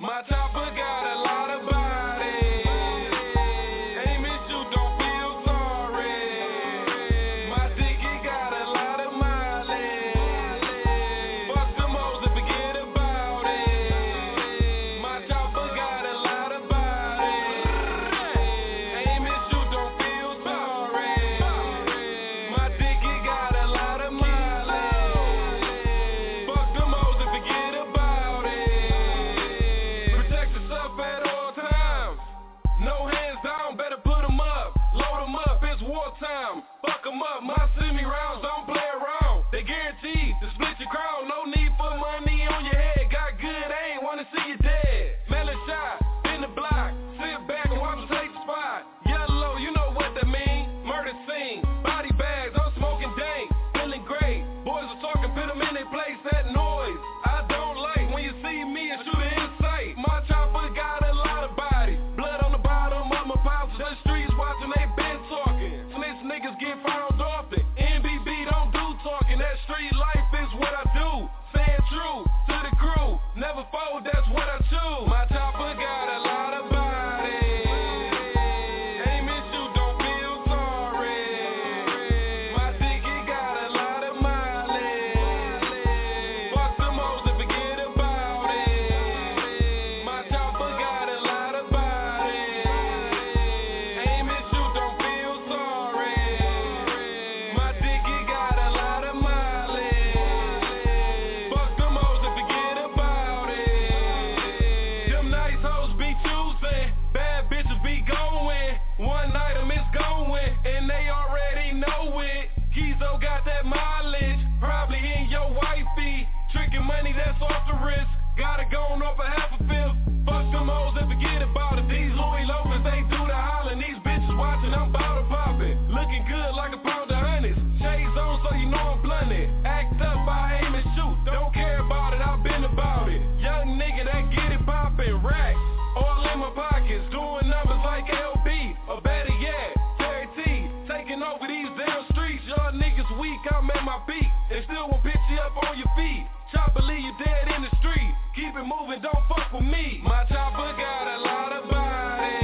My chopper got a lot of body. Aim and shoot, don't feel sorry. My dick, it got a lot of mileage. Fuck them hoes and forget about it. My chopper got a lot of body. Aim and shoot, don't feel sorry. My dick, it got a lot of mileage. Fuck them hoes and forget about it. Protect yourself at all times. No hands down, better put them up. Load them up, it's wartime. Fuck them up, my semi-rounds don't play around. They guaranteed to split your crown. No need for money on your head. Got good aim, wanna see you dead. Melon shot, in the block. Sit back and watch them take the spot. Yellow, you know what that mean. Murder scene, body bags, I'm smoking dank. Feeling great, boys are talking, put them in their place. That noise, I don't like. When you see me, and shoot it in sight. My chopper got a lot of body. Blood on the bottom of my pouch. The streets watching, they been talking. Snitch niggas get found often. NBB don't do talking. That street life is what I do. Saying true to the crew. Never fold, that's what I choose. My chopper got a lot of body. Aim and shoot, don't feel sorry. My dick, it got a lot of mileage. Fuck them hoes and forget about it. My chopper got a lot of body. Aim and shoot, don't feel sorry. My dick, it got a lot of mileage. Fuck them hoes and forget about it. Them nice hoes be choosing, bad bitches be going. One item is going, and they already know it. Kizo got that mileage, probably in your wifey. Tricking money that's off the wrist, gotta go on off a half a fifth. Fuck them hoes and forget about it. These Louis Lopez, they do the hollering. These bitches watching, I'm bottle popping. Looking good like a pound of honeys. Shades on so you know I'm blunted. Act up, I aim and shoot. Don't care about it, I've been about it. Young nigga that get it poppin'. Racks all in my pockets. Doing numbers like LB, or better yet, Terry T. Taking over these damn streets. Y'all niggas weak, I'm at my peak. They still won't pick you up on your feet. Chopper leave you dead in the street. Keep it moving, don't fuck with me. My chopper got a lot of body.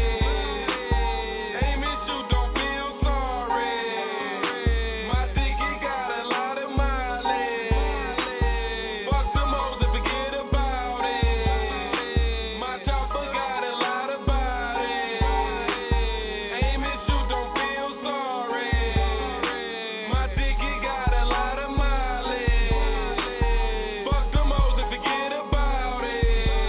Aim and shoot, don't feel sorry. My dick, it got a lot of mileage. Fuck them hoes and forget about it. My chopper got a lot of body. Aim and shoot, don't feel sorry. My dick, it got a lot of mileage. Fuck them hoes and forget about it.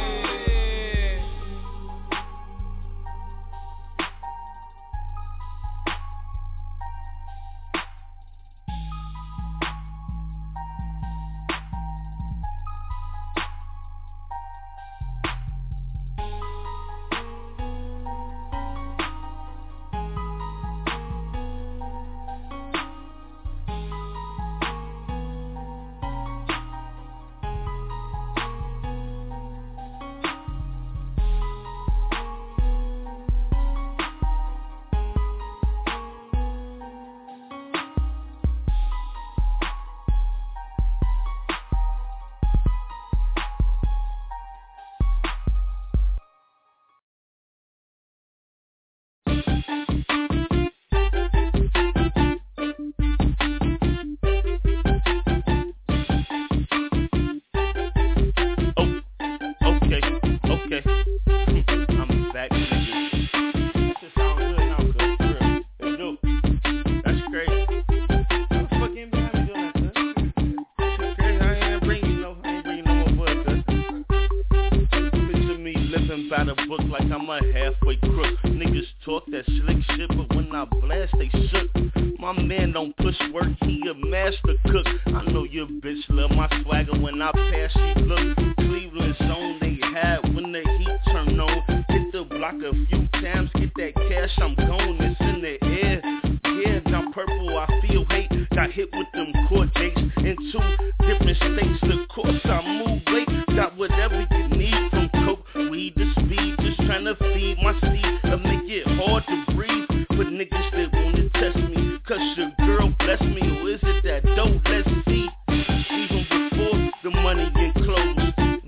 by the book like I'm a halfway crook. Niggas talk that slick shit, but when I blast, they shook. My man don't push work, he a master cook. I know your bitch love my swagger when I pass, she look. Cleveland zone, they had when the heat turn on. Hit the block a few times, get that cash, I'm gone, it's in the air. Yeah, now purple, I feel hate. Got hit with them court dates in 2 different states. Of course I move late, got whatever you need from coke, weed to speed. Just tryna feed my seed and make it hard to breathe. But niggas that wanna test me, cause your girl bless me. Or is it that dope? Let's see. Even before the money and clothes,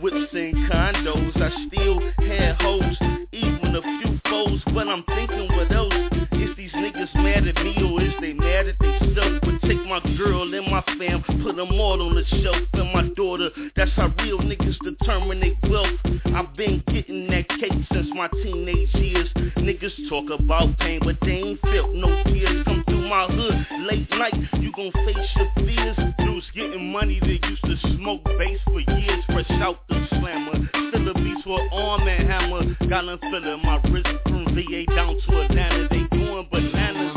niggas determine they wealth. I've been getting that cake since my teenage years. Niggas talk about pain, but they ain't felt no tears. Come through my hood, late night, you gon' face your fears. Dudes getting money, they used to smoke bass for years. Fresh out the slammer, still a beast with arm and hammer. Got them feeling my wrist from VA down to Atlanta. They going bananas.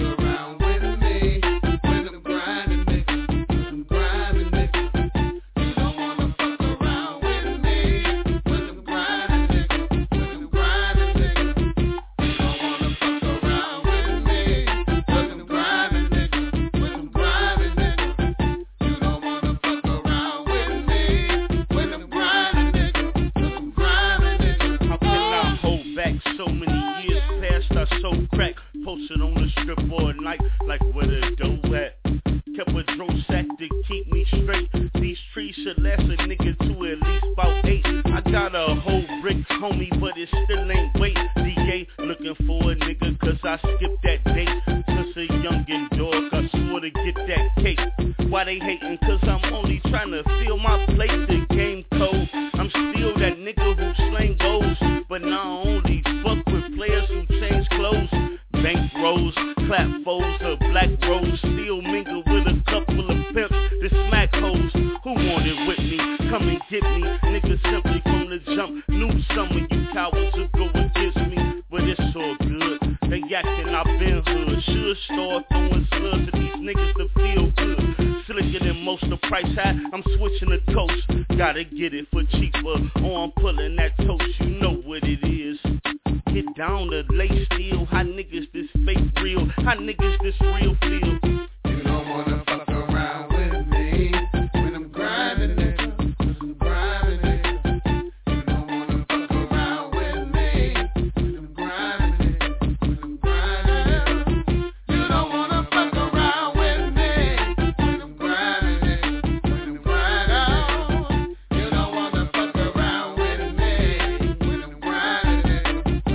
Posted on the strip all night, like where the dough at. Kept a dro sack to keep me straight. These trees should last a nigga to at least about 8. I got a whole brick, homie, but it still ain't weight. DA looking for a nigga, cause I skipped that date. Cause a youngin' dog, I swore to get that cake. Why they hating? Cause I'm only trying to fill my plate. The game cold, I'm still that nigga who slang goals. But now I only fuck with players who change clothes. Bank rolls, clap foes, a black rose. Still mingle with a couple of pimps that smack hoes. Who want it with me? Come and get me. Niggas simply from the jump knew some of you cowards would go against me. But it's all good. They yakking, I've been hood. Should start throwing slugs at these niggas to feel good. Slicker than most, the price high, I'm switching the coast. Gotta get it for cheaper, or I'm pulling that toast. You know what it is. Get down to lay still. How niggas this fake real? How niggas this real feel? You don't wanna fuck around with me when I'm grinding it. Cause I'm grinding it. You don't wanna fuck around with me when I'm grinding it. Cause I'm grinding it. You don't wanna fuck around with me when I'm grinding it. When I'm grinding it. You don't wanna fuck around with me when I'm grinding it.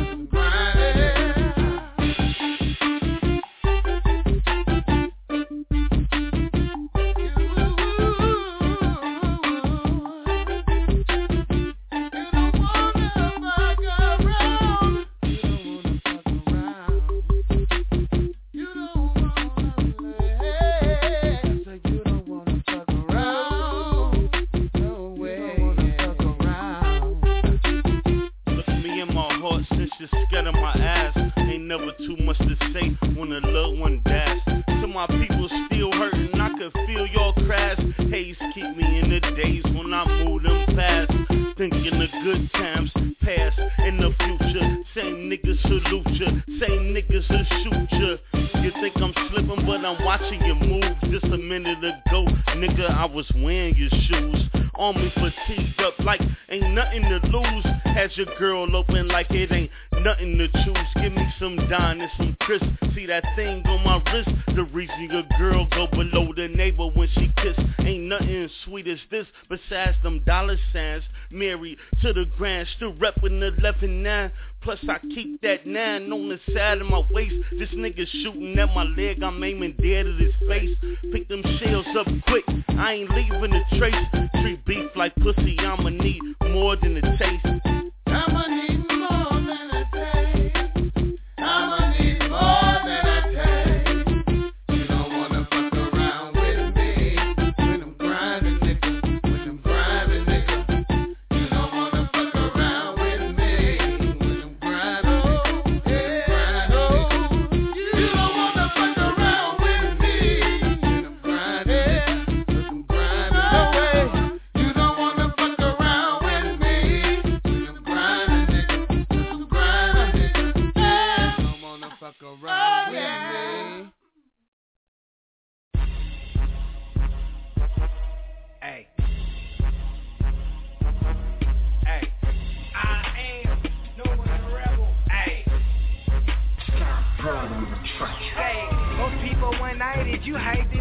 Your girl open like it ain't nothing to choose. Give me some Don and some crisp. See that thing on my wrist? The reason your girl go below the neighbor when she kiss. Ain't nothing sweet as this besides them dollar signs. Married to the grand, still reppin' the 11-9. Plus I keep that 9 on the side of my waist. This nigga shooting at my leg, I'm aiming dead at his face. Pick them shells up quick, I ain't leaving a trace. Treat beef like pussy, I'ma need more than a taste. I'ma need more than a taste. I'ma need more than a taste. You don't wanna fuck around with me when I'm grinding, nigga. When I'm grinding, nigga. You don't wanna fuck around with me when I'm grinding, nigga. You don't wanna fuck around with me when I'm grinding, when I'm grinding. No way. You don't wanna fuck around with me. Fuck around with me. Hey. Hey. I am no one a rebel. Hey. Hey. Most people one night, you hyped and excited.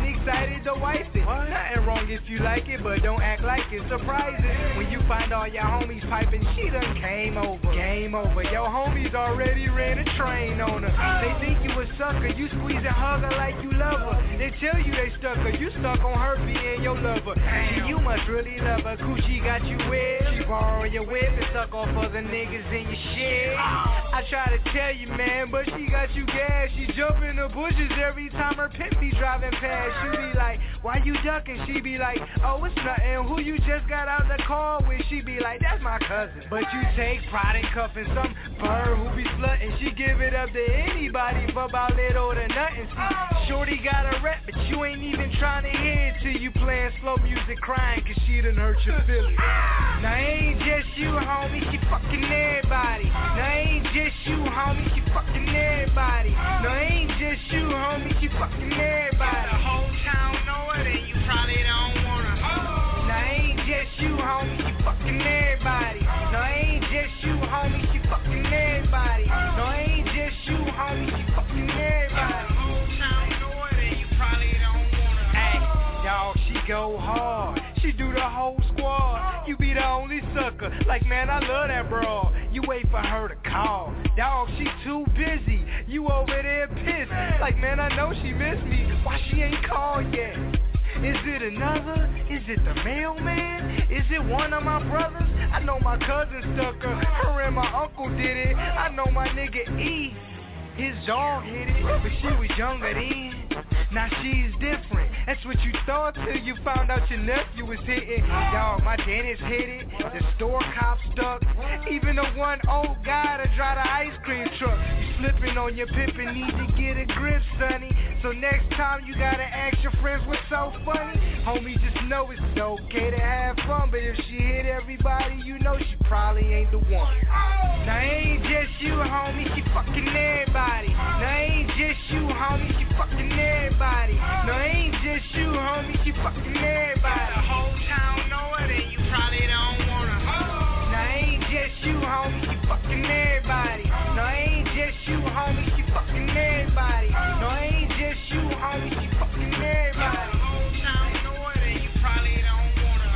ready to wife it. Nothing wrong if you like it, but don't act like it's surprising. When you find all your homies piping, she done came over. Game over. Your homies already ran a train on her. They think you a sucker, you squeeze and hug her like you love her. They tell you they stuck her, you stuck on her being your lover. See, you must really love her. Coochie got you wet. She borrow your whip and suck off other niggas in your shit. I try to tell you, man, but she got you gas. She jump in the bushes every time her pimp be driving past. You be like, why you ducking? She be like, oh, it's nothing. Who you just got out the car with? She be like, that's my cousin. But you take pride in cuffing some bird who be slutting. She give it up to anybody for about little to nothing. See, shorty got a rep, but you ain't even trying to hear it till you playing slow music crying cause she done hurt your feelings. Now ain't just you, homie, she fucking everybody. Now ain't just you, homie, she fucking everybody. No, ain't just you, homie, she fucking everybody. The whole town know it and you probably don't wanna. Now ain't just you, homie, she fucking everybody. No, ain't just you, homie, she fucking everybody. No, ain't just you, homie, she fucking everybody. The whole town know it and you probably don't wanna. Hey, dawg, she go hard. She do the whole squad. You be the only sucker. Like, man, I love that broad. You wait for her to call. Dawg, she too busy. You over there pissed. Like, man, I know she missed me. Why she ain't called yet? Is it another? Is it the mailman? Is it one of my brothers? I know my cousin stuck her. Her and my uncle did it. I know my nigga E. His dog hit it, but she was younger then. Now she's different. That's what you thought till you found out your nephew was hitting. Dawg, my dentist hit it. The store cop stuck. Even the one old guy to drive the ice cream truck. You slipping on your pip and need to get a grip, sonny. So next time you gotta ask your friends what's so funny. Homie, just know it's okay to have fun, but if she hit everybody, you know she probably ain't the one. Now ain't just you, homie, she fucking everybody. Now ain't just you, homie, she fucking everybody. No, ain't just you, homie, she fucking everybody. The whole town know it and you probably don't wanna. Now ain't just you, homie, she fucking everybody. No, ain't just you, homie, she fucking everybody. No, ain't just you, homie, she fucking everybody. The whole town know it and you probably don't wanna.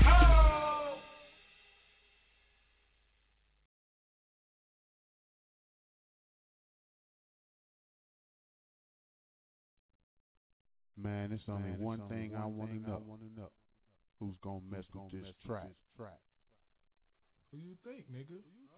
Man, it's only one thing I want to know. Who's gonna mess with this track? Who you think, nigga?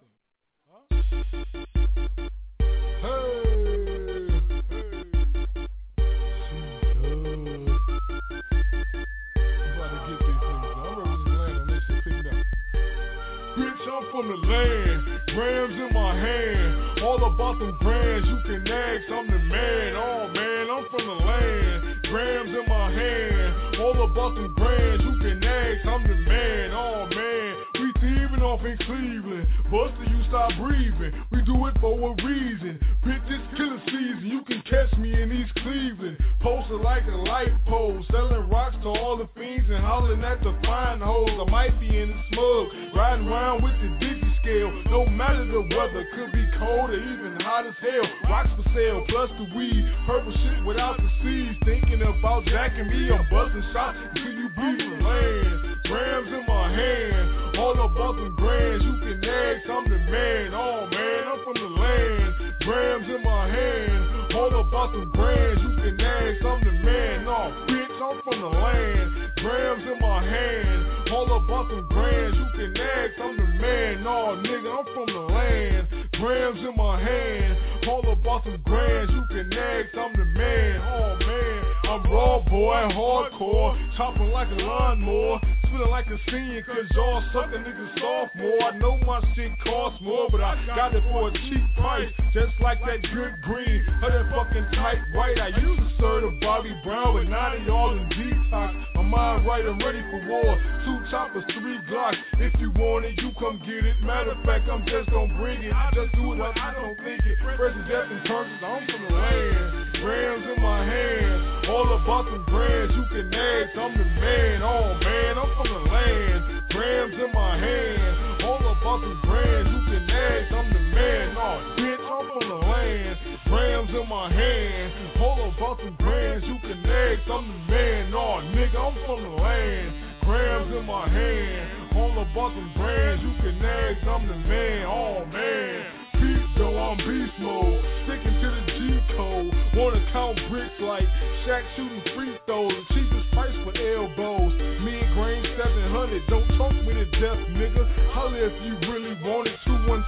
I'm from the land, grams in my hand, all about them brands, you can ask, I'm the man, oh man, I'm from the land, grams in my hand, all about them brands, you can ask, I'm the man, oh man, we thieving off in Cleveland, Buster, you stop breathing, we do it for a reason, bitch, it's killer season, you can catch me in East Cleveland, posted like a light pole, selling rocks to all the fiends and hollering at the fine hoes, I might be in the smug, riding around with the Dixie scale, no matter the weather, could be cold or even hot as hell, rocks for sale, plus the weed, purple shit without the seeds, thinking about jacking me, I'm busting shots until you beat the land, grams in my hand, all about them brands, you can ask, I'm the man, oh man, I'm from the land, grams in my hand, all about them brands, you can ask, I'm the man, no bitch, I'm from the land, grams in my hand, all about them brands, you can ask, I'm the man, no nigga, I'm from the land, grams in my hand, all about them grands, you can ask, I'm the man, oh man, I'm raw boy, hardcore, chopping like a lawnmower, feeling like a senior cause y'all suckin' niggas sophomore, I know my shit costs more, but I got it for a cheap price, just like that good green, or that fucking tight white, I used to serve the Bobby Brown, but now they all in detox, my mind right, I'm ready for war, 2 choppers, 3 Glocks, if you want it, you come get it, matter of fact, I'm just gon' bring it, just do it up, I don't think it, present death and purpose, I'm from the land, grams in my hand, all about them brands, you can ask, I'm the man, oh man, I'm from the land, grams in my hand, all about them brands, you can ask, I'm the man, oh bitch, I'm from the land, grams in my hand, all about them grands, you can ask, I'm the man. Nah, nigga, I'm from the land. Grams in my hand, all about them brands, you can ask, I'm the man. Oh man, beast though, I'm beast mode, sticking to the G code. Wanna count bricks like Shaq shooting free throws, the cheapest price for elbows. Me and Grain 700, don't talk me to death, nigga. Holla if you really want it.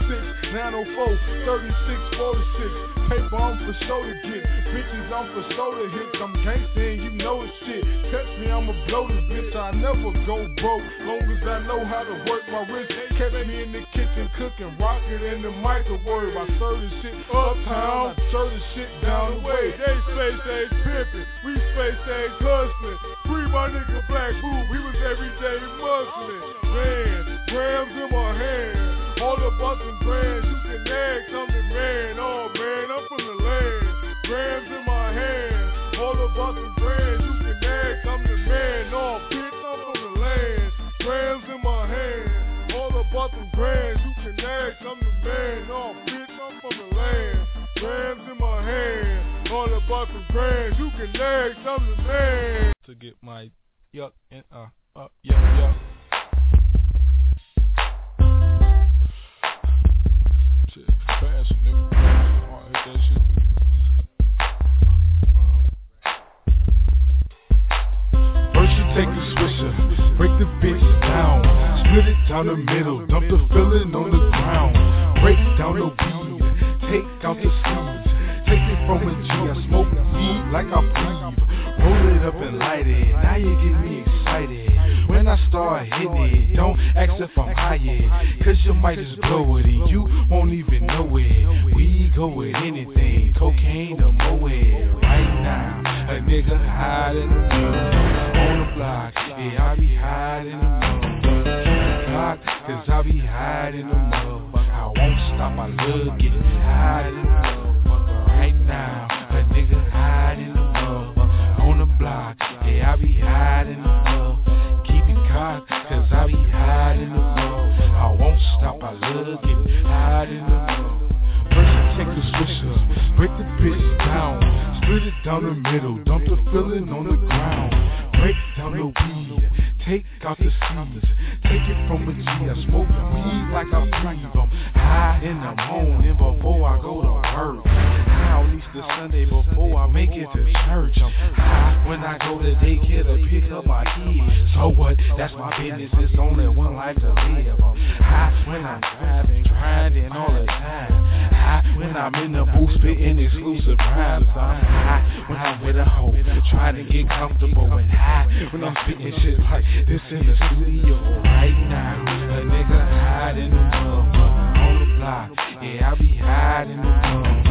216-904-3646. Paper I'm for show to get, bitches I'm for show to hit. I'm gangsta and you know the shit. Catch me, I'ma blow this bitch. I never go broke, long as I know how to work my wrist. Catch me in the kitchen cooking, rocket in the microwave. I serve this shit uptown, I serve this shit down the way. They space age pimpin', we space age hustlin'. Free my nigga Black Boo, he was everyday musclin'. Man, grams in my hand, all about them brands, you can ask, I'm the man. Oh man, I'm from the land. Grams in my hand, all about them brands, you can ask, I'm the man. Oh bitch, I'm from the land. Grams in my hand, all about them brands, you can ask, I'm the man. Oh bitch, I'm from the land. Grams in my hand, all about them brands, you can ask, I'm the man. To get my yuck and yuck. Shit, fast, nigga. Oh, I hate that shit. First you take the swisher, break the bitch down, split it down the middle, dump the filling on the ground, break down the weed, take out the seeds, take it from a G, I smoke weed like I breathe, roll it up and light it, now you get me excited. When I start hitting it, don't ask if I'm high yet, cause you might just blow it and you won't even know it. We go with anything, cocaine or moe. Right now, a nigga hide in the mud, on the block, yeah, I be hiding in the mud. Cause I be hiding in the mud, I won't stop, I love getting high in the mud. Right now, a nigga hide in the mud, on the block, yeah, I be hiding in the mud. Cause I be hiding in the mud, I won't stop, I love getting high in the mud. First you take the swisher, break the bitch down, split it down the middle, dump the filling on the ground, break down the weed, take out the seeds, take it from a G, I smoke weed like I breathe, I'm high in the morning before I go to work, high on Easter Sunday before I make it to church, I'm high when I go to daycare to pick up my kids, so what, that's my business, it's only one life to live, I'm high when I'm driving, grinding all the time, high when I'm in the booth spitting exclusive rhymes, I'm high when I'm with a hoe, trying to get comfortable, and high when I'm spitting shit like this in the studio. Right now, a nigga hide in the mud, on the block, yeah, I be hiding in the mud,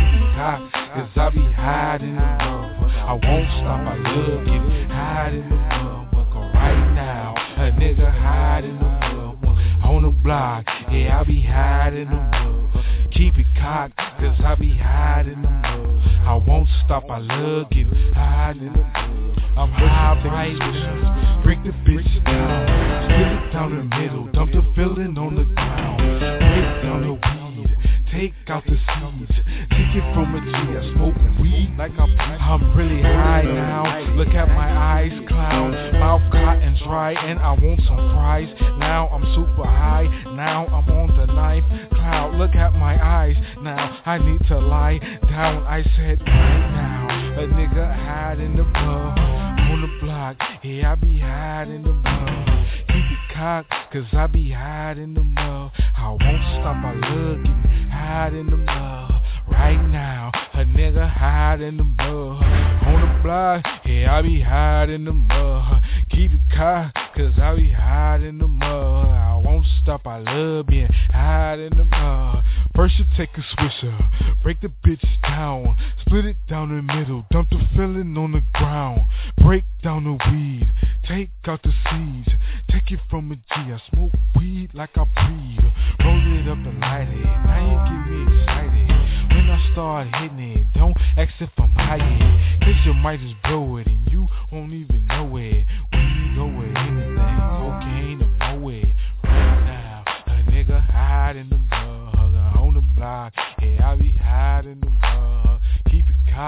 cause I be hiding in the mud, I won't stop, I love getting hide in the mud, right now, a nigga hide in the mud, on the block, yeah, I be hiding in the mud, keep it cocked, cause I be hiding in the mud, I won't stop, I love getting high in the mud. I'm high right, break the bitch down, split it down the middle, dump the filling on the ground, break down the weed, take out the seeds, take it from a G, I smoke weed like I'm really high now, look at my eyes clown, mouth cotton dry and I want some fries, now I'm super high, now I'm on the knife cloud, look at my eyes, now I need to lie down, I said right now, a nigga hide in the pub, on the block, yeah I be hiding in the mud, keep it cocked, cause I be hiding in the mud, I won't stop, I love getting hide in the mud, right now, a nigga hide in the mud, on the block, yeah I be hiding in the mud, keep it cocked, cause I be hiding in the mud, I won't stop, I love being hide in the mud. First you take a swisher, break the bitch down, split it down the middle, dump the filling on the ground, break down the weed, take out the seeds, take it from a G, I smoke weed like I breathe, roll it up and light it, now you get me excited, when I start hitting it, don't ask if I'm high yet, cause you might just blow it and you won't even know it, we go with anything, cocaine or nowhere, right now, a nigga hide in the mud, on the block, yeah I be hiding in the mud, keep it cocked,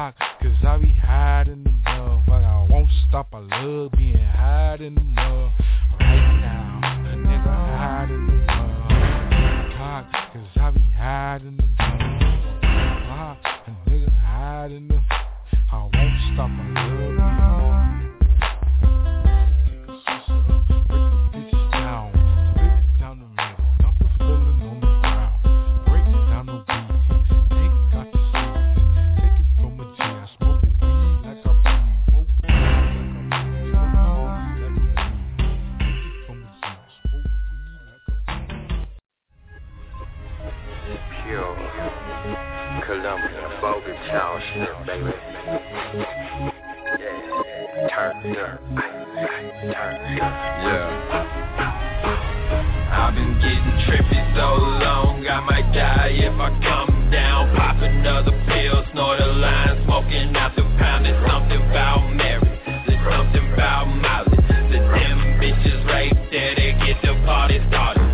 cause I be high in the mud. But I won't stop, I love being high in the mud. Right now, a nigga high in the mud. Hot, cause I be high in the mud. Hot, a nigga high in the, I won't stop, I love being high. Columbia, Bogan Township, baby. Yeah, turn up, turn up. Yeah. I've been getting trippy so long, I might die if I come down. Pop another pill, snort a line, smoking out the pound. There's something about Mary, there's something about Molly. The damn bitches right there, they get the party started.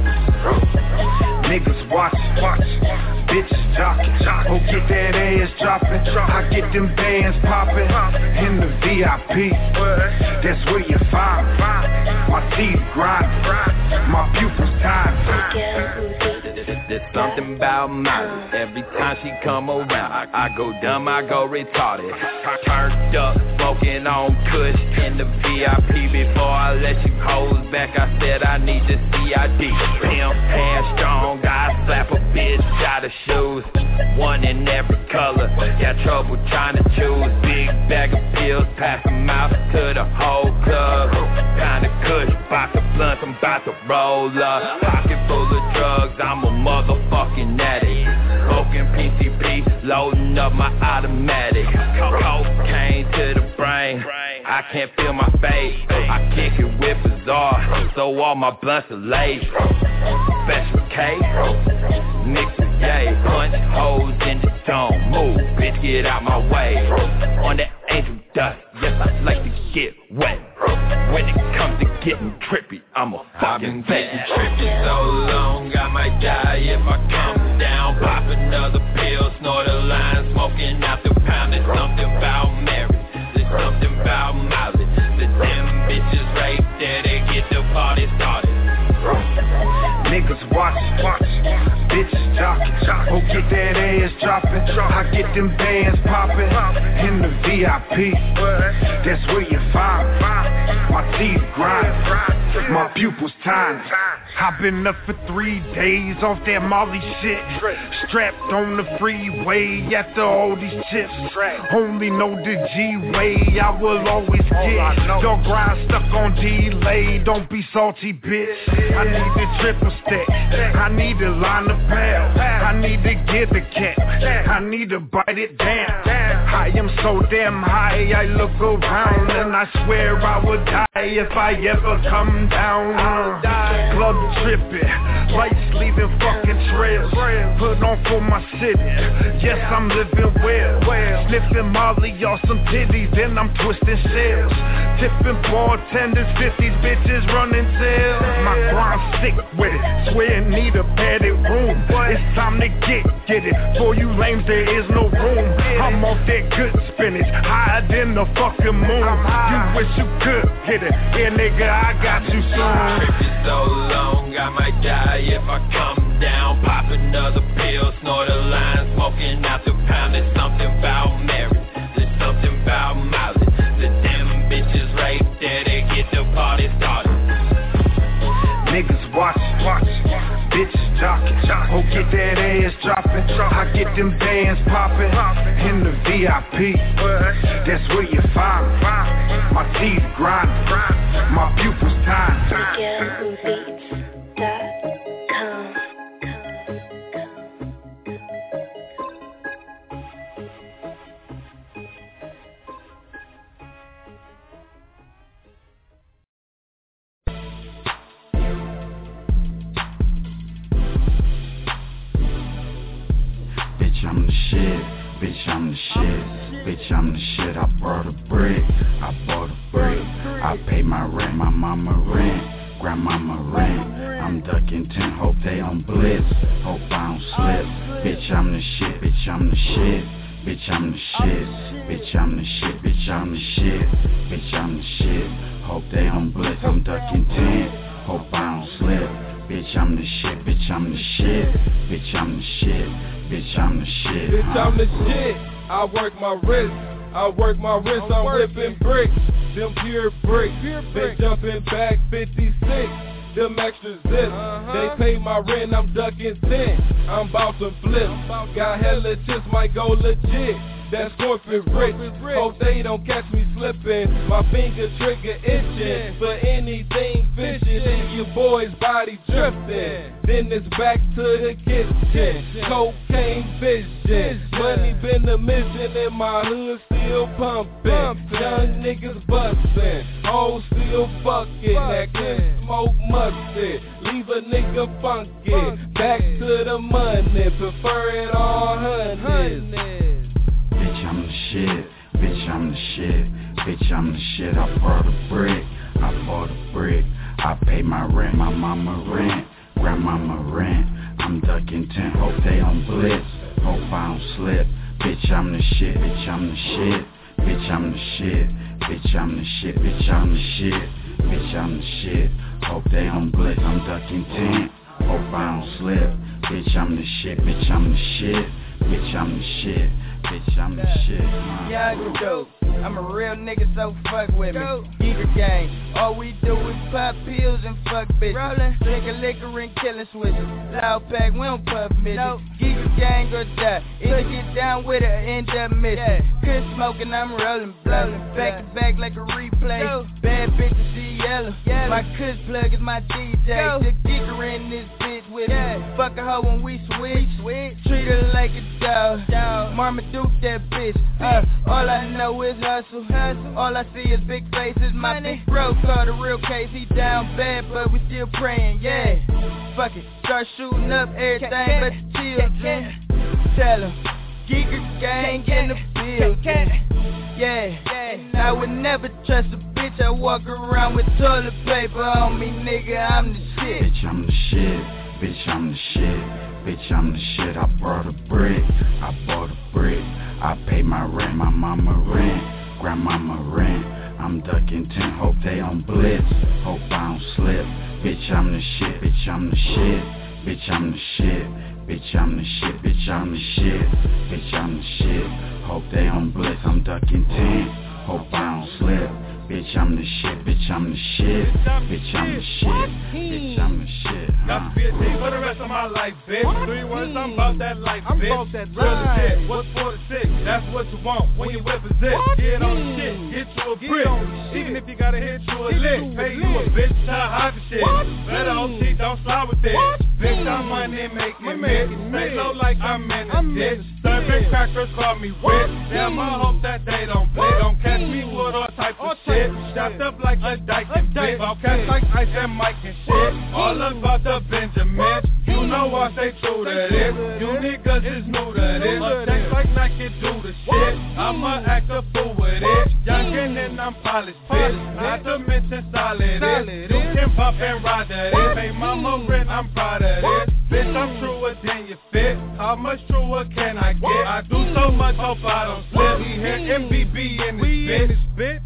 Niggas watch, bitches jockin', go get that ass droppin'. I get them bands poppin' in the VIP. That's where you find me. My teeth grindin', my pupils time. There's something about Molly. Every time she come around, I go dumb, I go retarded. Turned up, smoking on Kush in the VIP. Before I let you hoes back, I said I need the CID. Pimp, hand strong, I slap a bitch out of shoes. One in every color, got trouble trying to choose. Big bag of pills, pass them out to the whole club. Kinda Kush, box of blunts, I'm about to roll up. Pocket full of drugs, I'm a motherfucking addict. Smoking PCP, loading up my automatic. Cocaine to the brain, I can't feel my face. I kick it with Bizarre, so all my blunts are laced. Special K, mix with yay. Punch holes in the dome, move, bitch, get out my way. On that angel dust, yes, I like to get wet. When it comes to getting trippy, I'm a fucking vet. I've been getting trippy so long, I might die if I come down. Pop another pill, snort a line, smoking out the pound. There's something about Mary, there's something about Molly. The damn bitches right there, they get the party started. Niggas watch, bitches jockin', go get that ass droppin'. I get them bands poppin' in the VIP. That's where you find me. My teeth grind, my pupils tiny. I've been up for 3 days off that Molly shit. Strapped on the freeway after all these chips. Only know the G-way, I will always get. Your grind stuck on delay, don't be salty, bitch. I need the triple stack, I need a line of pound. I need to get the cap, I need to bite it down. I am so damn high, I look around and I swear I would die if I ever come down. Club trippin', lights leaving fucking trails. Put on for my city, yes I'm living well. Sniffing Molly off some titties, then I'm twisting shells. Tipping bartenders, 50s bitches running tails. My grind sick with it, swear it need a padded room. It's time to get it, for you lames there is no room. I'm off that good spinach, higher than the fucking moon. You wish you could hit it, yeah nigga I got you soon. Trippy so long, I might die if I come down. Pop another pill, snort a line, smoking out the pound. There's something about Mary, there's something about Molly. The damn bitches right there, they get the party started. Niggas watch, bitches jockin', go get that ass droppin'. I get them bands poppin' in the VIP. That's where you find me. My teeth grindin', my pupils tiny. I'm the shit, bitch, I'm the shit, bitch, I'm the shit. I brought a brick, I bought a brick, I pay my rent, my mama rent, grandmama rent. I'm ducking 10, hope they on blitz, hope I don't slip. Bitch, I'm the shit, bitch, I'm the shit, Bitch, I'm the shit. Bitch, I'm the shit. Bitch, I'm the shit. Bitch, I'm the shit. Hope they don't blitz. I'm ducking 10. Hope I don't slip. Bitch, I'm the shit. Bitch, I'm the shit. Bitch, I'm the shit. Bitch, I'm the shit. Bitch, I'm the shit. I work my wrist. I'm whipping bricks. Them pure bricks. They jumping back 56. Them extra zips. They pay my rent, I'm ducking 10. I'm about to flip. Got hella chips, might go legit. That's corporate rich. Hope they don't catch me slipping. My finger trigger itching for anything fishing. In your boy's body drifting. Then it's back to the kitchen. Cocaine vision. Money been the mission and my hood still pumping. Young niggas bustin'. Hoes still fucking. That good smoke mustard. Leave a nigga funky. Back to the money. Prefer it all hundreds. Bitch, I'm the shit. Bitch, I'm the shit. Bitch, I'm the shit. I bought a brick. I bought a brick. I pay my rent. My mama rent. Grandmama rent. I'm ducking 10. Hope they don't blitz. Hope I don't slip. Bitch, I'm the shit. Bitch, I'm the shit. Bitch, I'm the shit. Bitch, I'm the shit. Bitch, I'm the shit. Bitch, I'm the shit. Hope they don't blitz. I'm ducking 10. Hope I don't slip. Bitch, I'm the shit. Bitch, I'm the shit. Bitch, I'm the shit. Bitch, I'm the shit. Young dope. I'm a real nigga, so fuck with me. Geeker gang. All we do is pop pills and fuck bitches. Rollin', drinkin' liquor and killin' switches. Loud pack, we don't puff midgets. Geeker gang or die. Either get down with it or end up missing. Good smoking, I'm rollin', blowin'. Back to back like a replay. Bad bitches, she yellow. My cuss plug is my DJ. The geeker in this bitch with me. Fuck a hoe when we switch. Treat her like a dog. Marmaduke that bitch. All I know is hustle. All I see is big faces. My big bro called a real case. He down bad, but we still praying. Yeah, fuck it. Start shooting up everything but the children. Tell him, Geeker gang in the building. Yeah, and I would never trust a bitch. I walk around with toilet paper on me, nigga. I'm the shit. Bitch, I'm the shit. Bitch, I'm the shit. Bitch, I'm the shit. I brought a brick. I bought a brick. I pay my rent. My mama rent. Grandmama rent. I'm ducking 10. Hope they don't blitz. Hope I don't slip. Bitch, I'm the shit. Bitch, I'm the shit. Bitch, I'm the shit. Bitch, I'm the shit. Bitch, I'm the shit. Bitch, I'm the shit. Hope they don't blitz. I'm ducking 10. Hope I don't slip. Bitch, I'm the shit. Bitch, I'm the shit. Bitch, I'm the shit. Bitch, I'm the shit. Got to be a G for the rest of my life, bitch. 3 words, I'm about that life, bitch. I'm about that life. Shit. What's 4 to 6? That's what you want when you whip a zip. Get on the shit, get you a brick. Even if you gotta hit you a lick, pay you a bitch to hide the shit. Better hope she don't slide with it. Bitch, I'm money making bitch. Stay low like I'm in a ditch. Serving crackers call me rich. Damn, I hope that they don't play. Don't catch me with all type of shit. Strapped up like a dyke and bitch. I'll catch like Ice and Mike and shit. All about the Benjamin. You know I stay true to this. You niggas is new to this. Text like Nike do the shit. I'ma act a fool with it. Youngin' and I'm polished, bitch. Not to mention solid is. You can pop and ride that it. Pay mama rent, I'm proud of this. Bitch, I'm truer than you fit. How much truer can I get? I do so much, hope I don't slip. We here MBB in this bitch.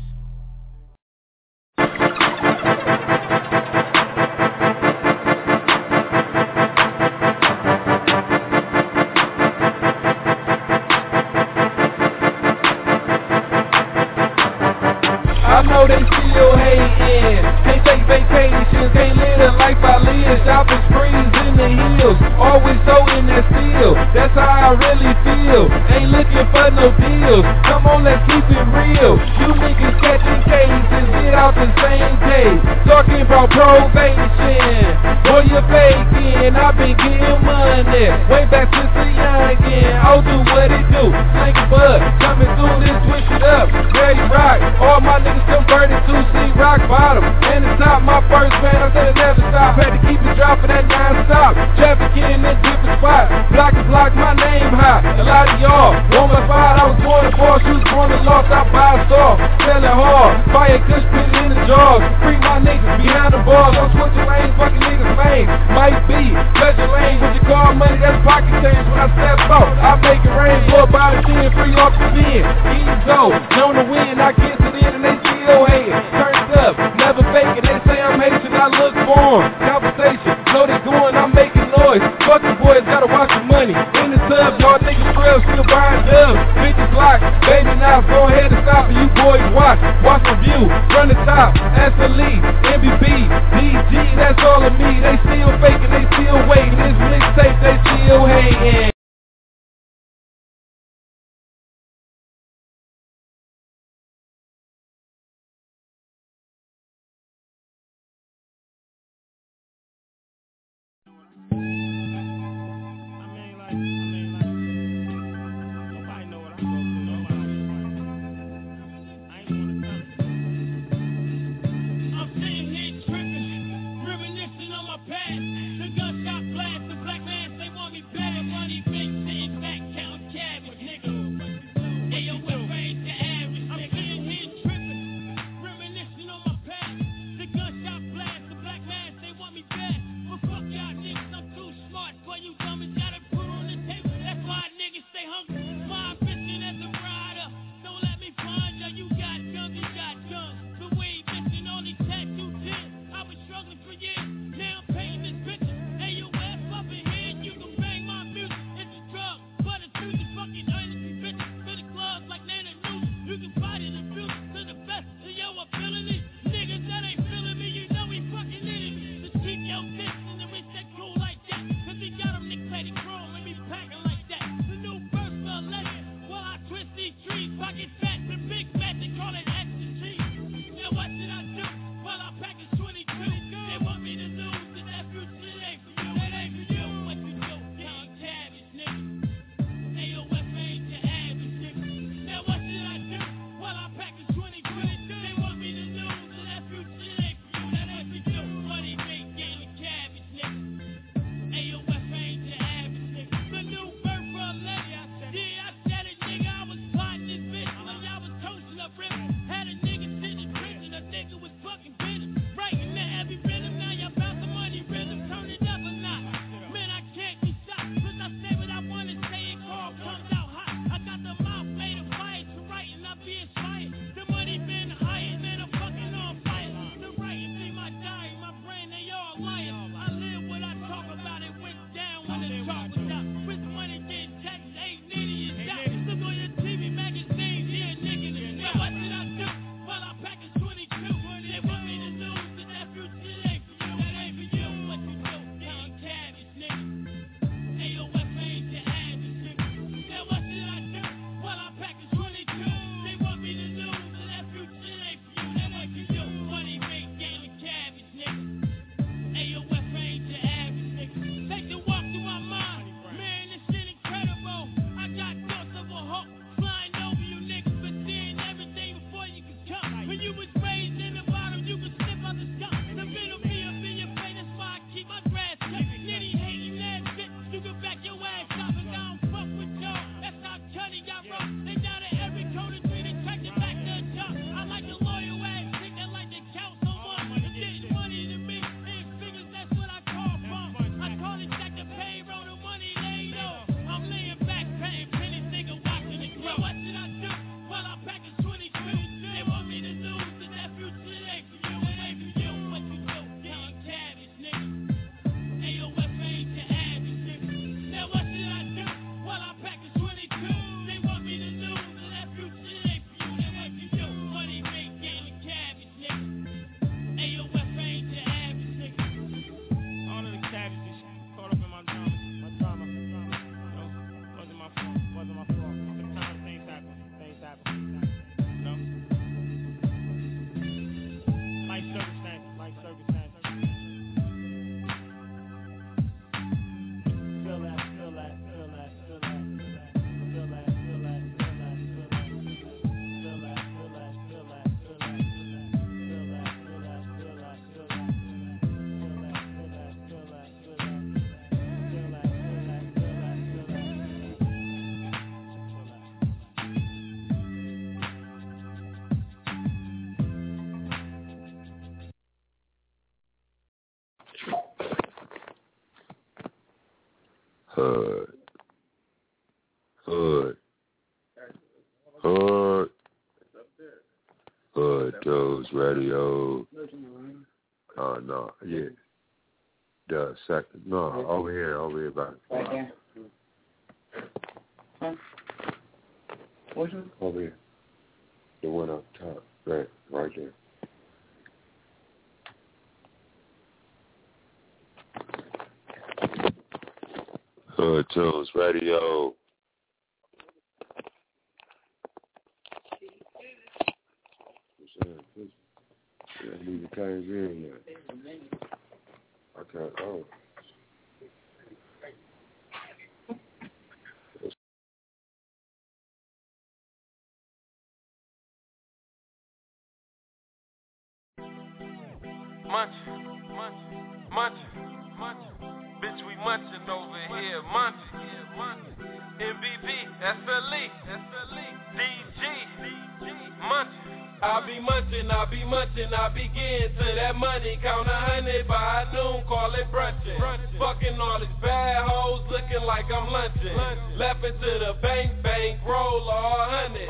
I know they still hating. Can't take vacations, can't live the life I live. Shopping sprees in the hills, always so in that steel. That's how I really feel. Ain't looking for no deals. Come on, let's keep it real. You niggas catching cases, get out the same day. Talking about probation. Boy, you're faking. I've been getting money way back since the youngin'. I'll do what it do. Sling a bud, coming through this, twist it up. Ready rock. All my niggas converted to see rock bottom. And it's not my first man, I'm gonna never stop. Had to keep it dropping that non-stop. Trafficking in different spots. Block to block, my name high. A lot of y'all want my fight. I was born to fall, shoes born to lost. I buy a store, selling hard. Fire kush, put it in the jaws. Free my niggas behind the bars. I'm switching lanes, fucking niggas lame. Might be, touch your lane with your car money, that's pocket change. When I step out, I make it rain. Go about it, 10 free You boys gotta watch your money. In the tub, y'all niggas real, still buying dubs. Bitches locked, baby now, go ahead and stop and you boys watch. Watch my view, from the top, SLE, MBB, DG, that's all of me. They still faking, they still waiting. This mixtape, they still hating. Hood Joe's Radio. No, yeah. The second No, over here, back. Right there. Huh? Which one? Over here. The one up top. Right there. Hood Tunes Radio. I need to change in yet. I can't. Oh. Munchin'. Bitch, we munchin' over here, munchin'. MVP, SLE, DG, munchin'. I be munchin', I begin to that money, count 100 by noon, call it brunchin'. Fucking all these bad hoes, looking like I'm lunchin'. Left into the bank, roll all 100.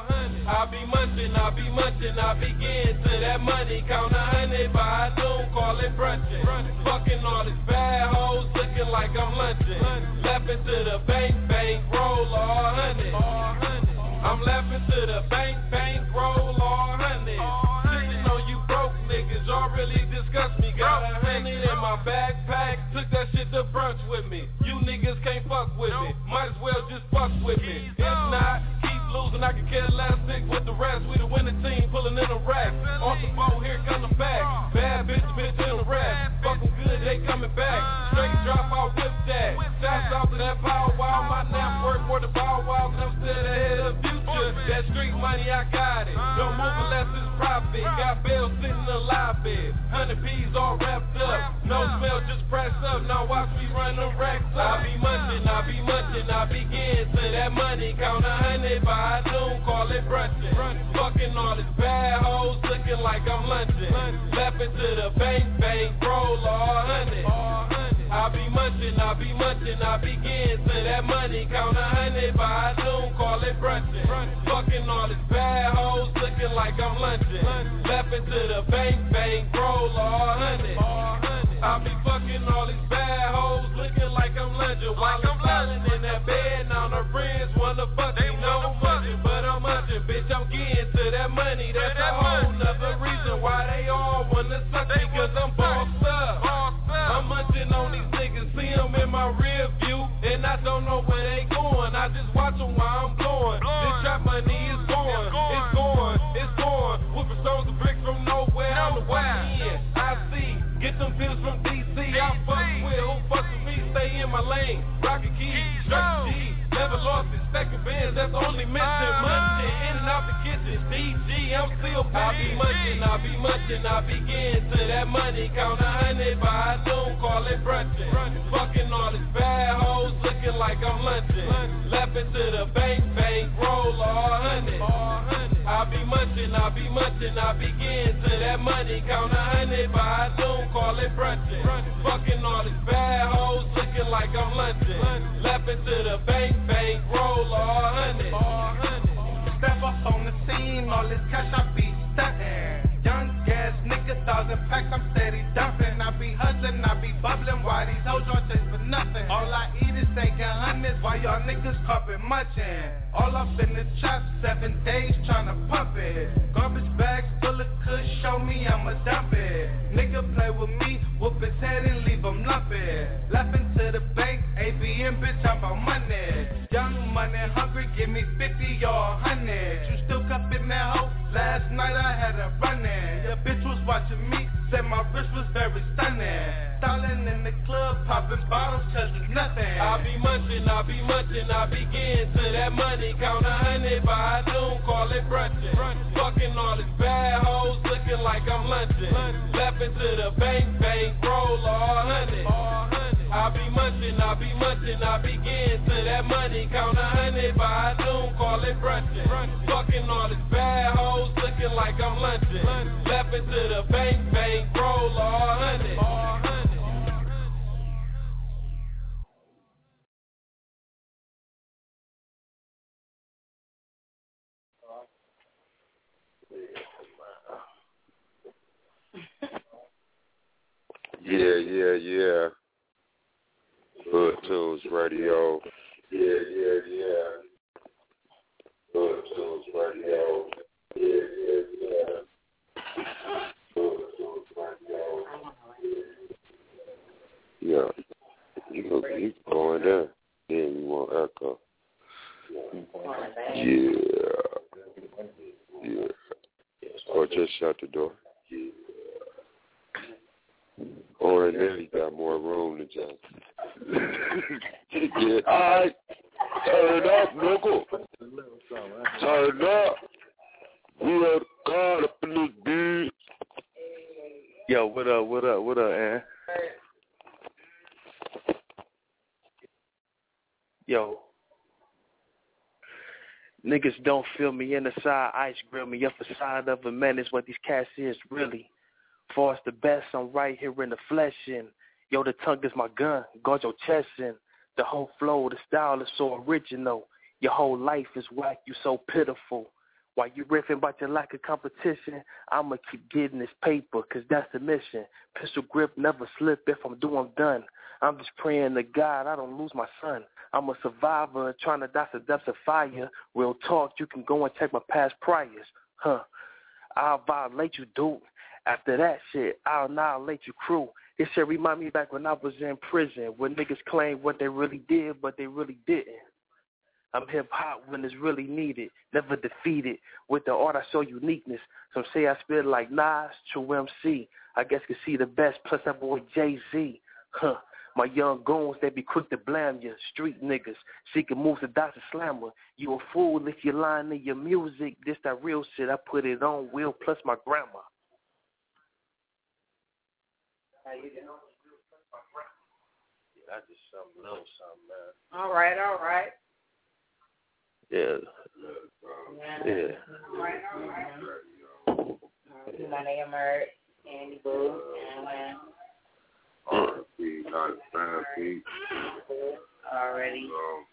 I be munchin', I begin to that money, count 100 by noon, call it brunchin'. Fucking all these bad hoes, looking like I'm lunchin'. Left into the bank, roll all 100. I'm laughing to the bank, roll all 100. Sitting on you broke niggas, y'all really disgust me. Got 100 in my backpack, took that shit to brunch with me. You niggas can't fuck with me, might as well just fuck with me. If not, keep losing, I can care less, stick with the rest. We the winning team, pulling in a rack. Off the boat, here come the back. Bad bitch in the rack. Fucking good, they coming back. Straight drop, I'll whip that. Shouts out to that power wow. My nap work more than Bow Wow, cause I'm still ahead of future. That street money, I got it. Don't move unless it's profit. Got bills sitting in the lobby. 100 P's all wrapped up. No smell, just press up. Now watch me run them racks up. I be munchin', I begin to that money. Count 100 by noon, call it brunchin'. Fucking all these bad hoes, looking like I'm lunchin'. Left into the bank, roll all 100. I be munchin', I begin to that money. Count 100 by noon, call it brunchin'. Fucking all these bad hoes, looking like I'm lunchin'. Left into the bank, roll all 100. I be fucking all these bad hoes, looking like I'm lunchin'. While I'm lying in that bed, now my friends wanna fuck me. No munchin', but I'm munchin', bitch, I'm getting to that money. That's a whole nother reason why they all wanna suck me, cause I'm bossed up. I'm munchin' on these niggas, see them in my rear view, and I don't know where they going. I just watch them while I'm blowing. This trap money is going. Whooping stones and bricks from nowhere on the way in. I see, get them pills from DC. I fuck with, who fucks with me, stay in my lane. Rocket keys, Dr. G, never lost it. Stacking bands, that's only mention. Munchin', in and out the kitchen. DG, I'm still paid. I be munchin', I begin to that money. Count 100 by noon, call it brunchin'. Fucking all these bad hoes, looking like I'm lunchin'. Left into the bank, roll all 100. I be munchin', I begin to that money. Count 100 by noon, call it brunchin'. Fucking all these bad hoes, looking like I'm lunchin'. Left into the bank, roll all 100. Step up on the scene, all this cash I be stuntin'. Young gas nigga, 1,000 packs, I'm steady dumping. I be hustling, I be bubbling. Why these hoes don't chase for nothing? All I eat is taking hundreds, while y'all niggas cupping munchin'. All up in the trap, 7 days tryna pump it. Garbage bags full of kush, show me I'ma dump it. Nigga play with me, whoop his head and leave him lumpin'. Left into the bank, ABM bitch, I'm about money. Young money hungry, give me 50 or 100. You still cupping that hoe? Last night I had a runnin'. Your bitch was watching me, said my wrist was very stunning. Stallin' in the club, popping bottles, cause it's nothing. I be munchin', I begin to that money. Count 100 by noon, call it brunchin'. Fucking all these bad hoes, looking like I'm lunchin'. Left into the bank, roll all 100. I be munchin', I begin to that money. Count 100 by noon, call it brunchin'. Fucking all these bad hoes, looking like I'm lunchin'. Left into the bank, roll all 100. Yeah. Hood Tunes Radio. Yeah. Hood Tunes Radio. Yeah. Hood Tunes Radio. Yeah. You going there. Then you want echo. Yeah. Or just shut the door. Or in there you got more room to jump. Yeah, alright. Turn up, nigga. Turn up. We are the God up in this bitch. Yo, what up, man? Yo. Niggas don't feel me in the side, ice grill me. Up the side of a man is what these cats is really. For us the best, I'm right here in the flesh and yo, the tongue is my gun, guard your chest and the whole flow, the style is so original. Your whole life is whack, you so pitiful. While you riffing about your lack of competition, I'ma keep getting this paper, cause that's the mission. Pistol grip, never slip, if I'm done, I'm done. I'm just praying to God I don't lose my son. I'm a survivor trying to dodge the depths of fire. Real talk, you can go and check my past priors. I'll violate you, dude. After that shit, I'll annihilate your crew. This shit remind me back when I was in prison, when niggas claim what they really did, but they really didn't. I'm hip-hop when it's really needed, never defeated. With the art, I show uniqueness. Some say I spit like Nas, true MC. I guess you can see the best, plus that boy Jay-Z. My young goons, they be quick to blame you. Street niggas, seeking moves to Dr. Slammer. You a fool if you're lying in your music. This that real shit, I put it on Will plus my grandma. That's just something else, man. All right. Yeah. All right. My name is Andy Boo. R.P. Already.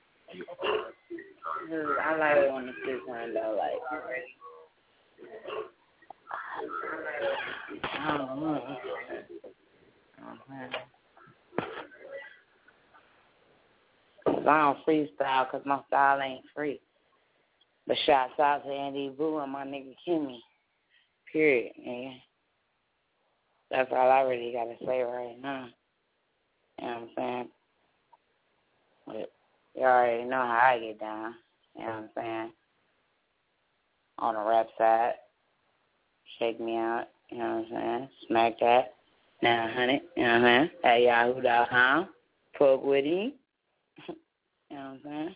I like it on the fifth one though, like already. I don't know. I don't freestyle because my style ain't free. But shouts out to Andy Boo and my nigga Kimmy. Period, nigga. That's all I really got to say right now. You know what I'm saying? But you already know how I get down. You know what I'm saying? On the rap side, shake me out. You know what I'm saying? Smack that. 900. You know what I'm saying? At yahoo.com. Fuck with him. You know what I'm saying?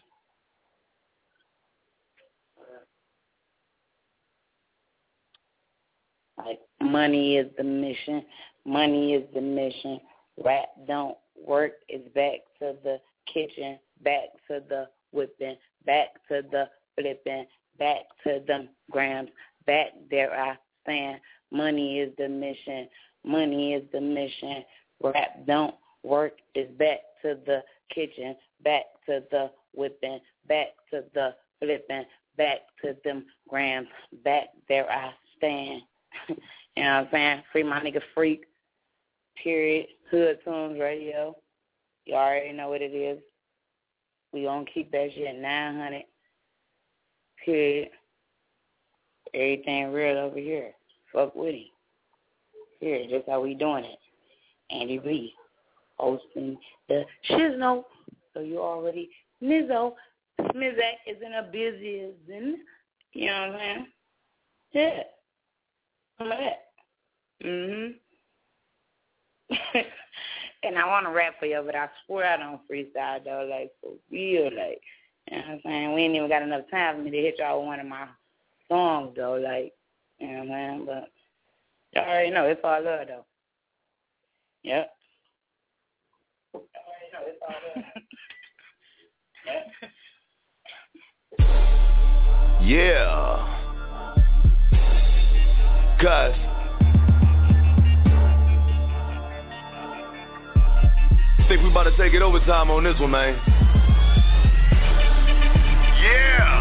Like, money is the mission. Money is the mission. Rap don't work. It's back to the kitchen. Back to the whipping. Back to the flipping. Back to them grams. Back there I stand. Money is the mission. Money is the mission. Rap don't work. It's back to the kitchen. Back to the whipping. Back to the flipping. Back to them grams. Back there I stand. You know what I'm saying? Free my nigga Freak. Period. Hood Tunes Radio. You already know what it is. We gonna keep that shit at 900. Period. Everything real over here. Fuck with him. Period. Just how we doing it. Andy B. Hosting the Shizno. So you already Mizzo. Smizak is in a busy. You know what I'm saying? Yeah. Some of that. And I want to rap for you, but I swear I don't freestyle, though, like, for real, like, you know what I'm saying? We ain't even got enough time for me to hit y'all with one of my songs, though, like, you know what I'm saying? But y'all already know, it's all love, though. Yep. Y'all already know, it's all love. Yep. Yeah. Cuz think we about to take it overtime on this one, man. Yeah.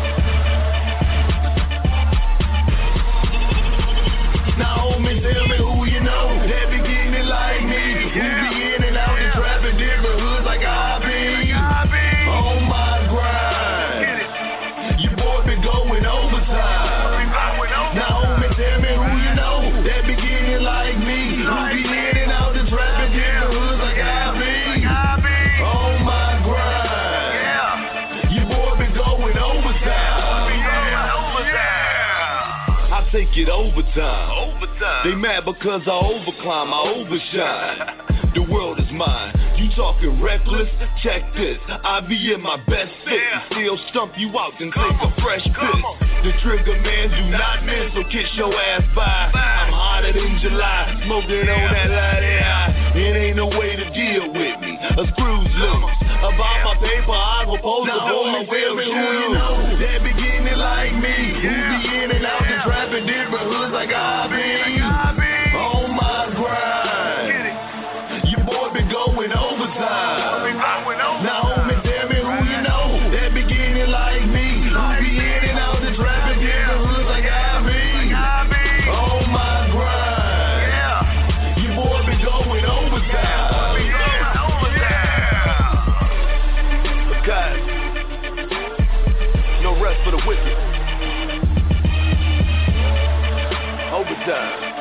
Now, homie, tell me who take it overtime. They mad because I overclimb, I overshine. The world is mine. You talking reckless? Check this. I be in my best fit and still stump you out and take a fresh piss. The trigger man do not miss, so kiss your ass by. I'm hotter than July, smoking on that light air. It ain't no way to deal with me. A screw's loose. About my paper, I go post the boy with me. Who you know? That beginning like me. Who be in and out the trap in different hoods like I be. On my grind. Your boy been going overtime. Now homie, tell me who you know. That beginning like me. Who be in and out the trap in different hoods like I be. On my grind. Your boy been going overtime. God, no rest for the wicked. Overtime.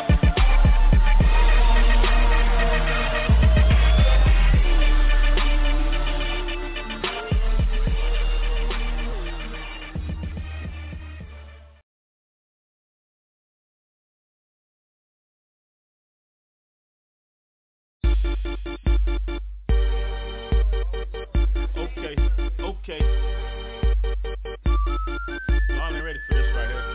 Okay. Y'all ain't ready for this right here.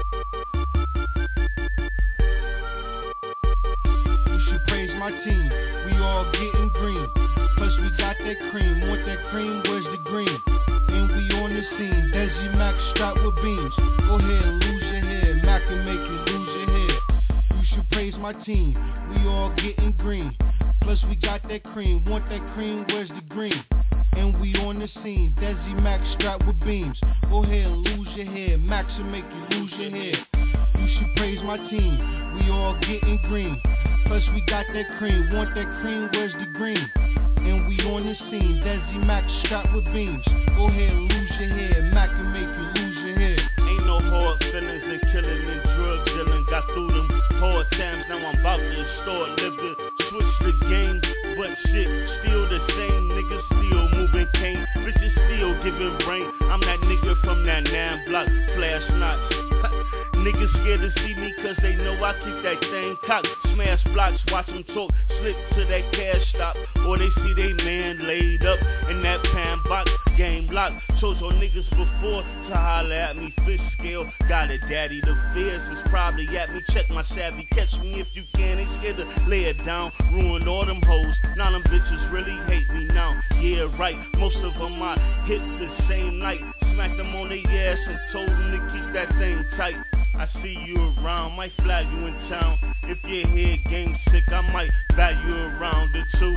You should praise my team. We all getting green. Plus we got that cream. Want that cream? Where's the green? And we on the scene. Desi Mac strapped with beams. Go ahead and lose your head. Mac can make you lose your head. You should praise my team. We all getting green. Plus we got that cream. Want that cream? Where's the green? And we on the scene, Desi Mac strapped with beams. Go ahead and lose your head, Max will make you lose your head. You should praise my team, we all getting green. Plus we got that cream, want that cream, where's the green? And we on the scene, Desi Mac strapped with beams. Go ahead and lose your head, Mac will make you lose your head. Ain't no hard feelings and killing and drug dealing. Got through them hard times, now I'm about to start living. Switch the game, but shit, still the same. Niggas still moving cane, bitches still giving brain. I'm that nigga from that 9 block, flash knots. Niggas scared to see me cause they know I keep that thing cocked. Smash blocks, watch them talk, slip to that cash stop. Or they see they man laid up in that pan box, game locked. Chose on niggas before to holler at me, fish scale. Got a daddy, the fierce is probably at me. Check my savvy, catch me if you can. They scared to lay it down, ruin all them hoes. Now them bitches really hate me now. Yeah, right, most of them I hit the same night. Smacked them on their ass and told them to keep that thing tight. I see you around, might fly you in town. If your head game sick, I might buy you around it too.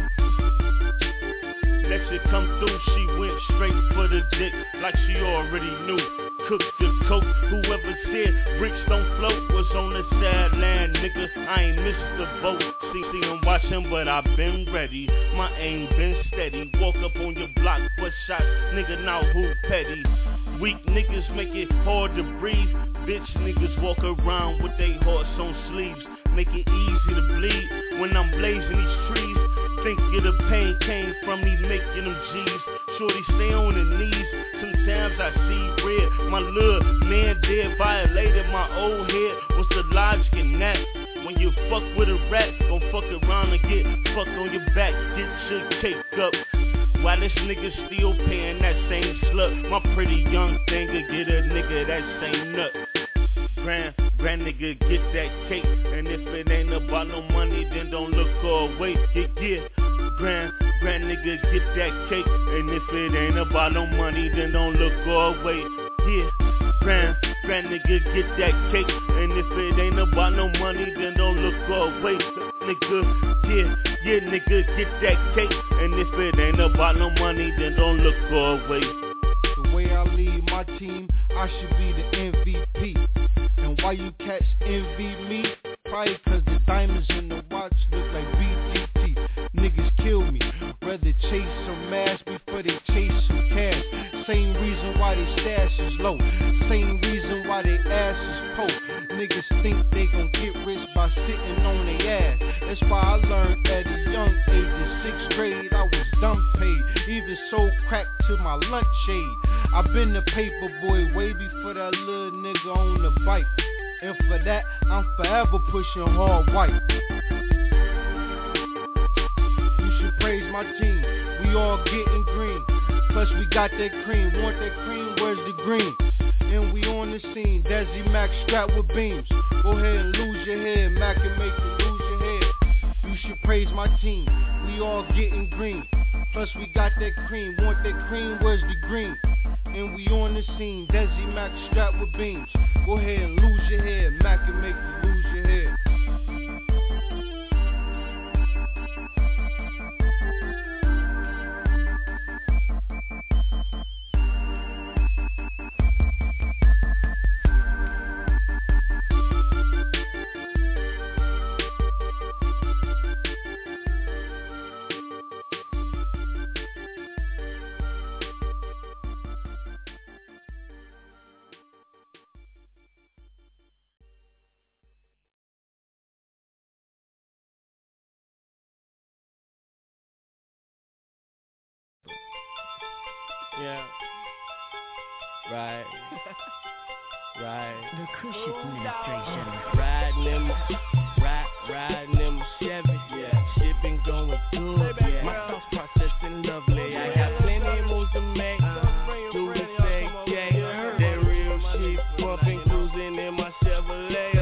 That shit come through, she went straight for the dick, like she already knew. Cook the coke, whoever said bricks don't float was on the sad land, nigga. I ain't missed the boat. See him watching, but I been ready. My aim been steady. Walk up on your block for shots, nigga. Now who petty? Weak niggas make it hard to breathe. Bitch niggas walk around with they hearts on sleeves. Make it easy to bleed when I'm blazing these trees. Think of the pain came from me making them G's. Shorty stay on her knees. Sometimes I see red. My little man dead, violated my old head. What's the logic in that? When you fuck with a rat, gon' fuck around and get fucked on your back. Get your cake up. Why this nigga still paying that same slut? My pretty young thing to get a nigga that same nut. Grand nigga get that cake. And if it ain't about no money, then don't look away. Yeah. Grand nigga get that cake. And if it ain't about no money, then don't look away. Yeah. Grand nigga get that cake. And if it ain't about no money, then don't look away. Nigga, yeah, nigga get that cake. And if it ain't about no money, then don't look away. The way I lead my team, I should be the MVP. And why you cats envy me? Probably cause the diamonds in the watch look like BGT. Niggas kill me, rather chase some ass before they chase some cash. Same reason why they stash is low, same reason why they ass is poke. Niggas think they gon' get rich by sitting on their ass. That's why I learned at a young age, in 6th grade I was dumb paid. Even sold crack to my lunch aid. I been a paper boy way before that little nigga on the bike. And for that, I'm forever pushing hard white. You should praise my team, we all getting green. Plus we got that cream, want that cream, where's the green? And we on the scene, Desi Mac strapped with beams. Go ahead and lose your head, Mac can make you lose your head. You should praise my team, we all getting green. Plus we got that cream, want that cream, where's the green? And we on the scene, Desi Mac strapped with beams. Go ahead and lose your head, Mac can make you lose your head. Yeah. Right. Right. The Kush administration. Riding in my Chevy. Yeah. Shit been going good. Yeah. My thoughts processing lovely. I got plenty moves to make. Do the same day. That real shit bumping, cruising in my Chevrolet.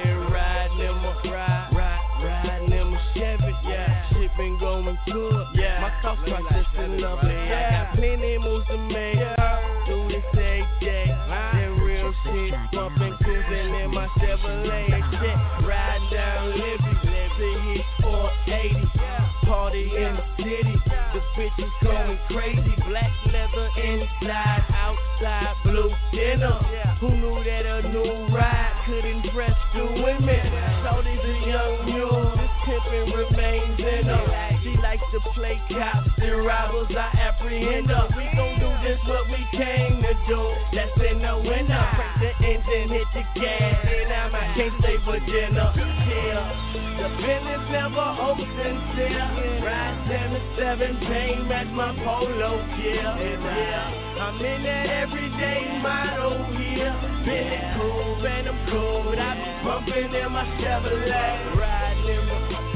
Riding in my Chevy. Yeah. Shit been going good. Yeah. My thoughts processing lovely. I got plenty moves to make. Do the same day. That real shit bumping, cruising in my Chevrolet. Check. Riding down Libby. To hit 480. Party in the city. The bitches going crazy. Black leather inside, outside, blue dinner. Who knew that a new ride could impress the women? Shorty's a young mule. This pimpin' remains in her. She likes to play cops and robbers. I apprehend her. We gon' do this what we came to do. That's in the winter. Press the engine, hit the gas, and I can't stay for dinner. Yeah, the business never open till. Ride 7-7, chain match my polo gear. Yeah, I'm in that everyday model here. Benny cool, Phantom cool. I be bumping in my Chevrolet. Riding in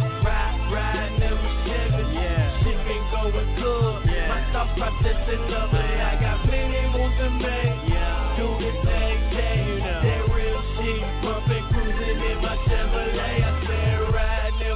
my Chevy. Yeah, shit been going good. Yeah. My thought processing lovely. I got plenty moves to make. Yeah, do the same thing. You know. That real shit bumping, cruising in my Chevrolet. I said riding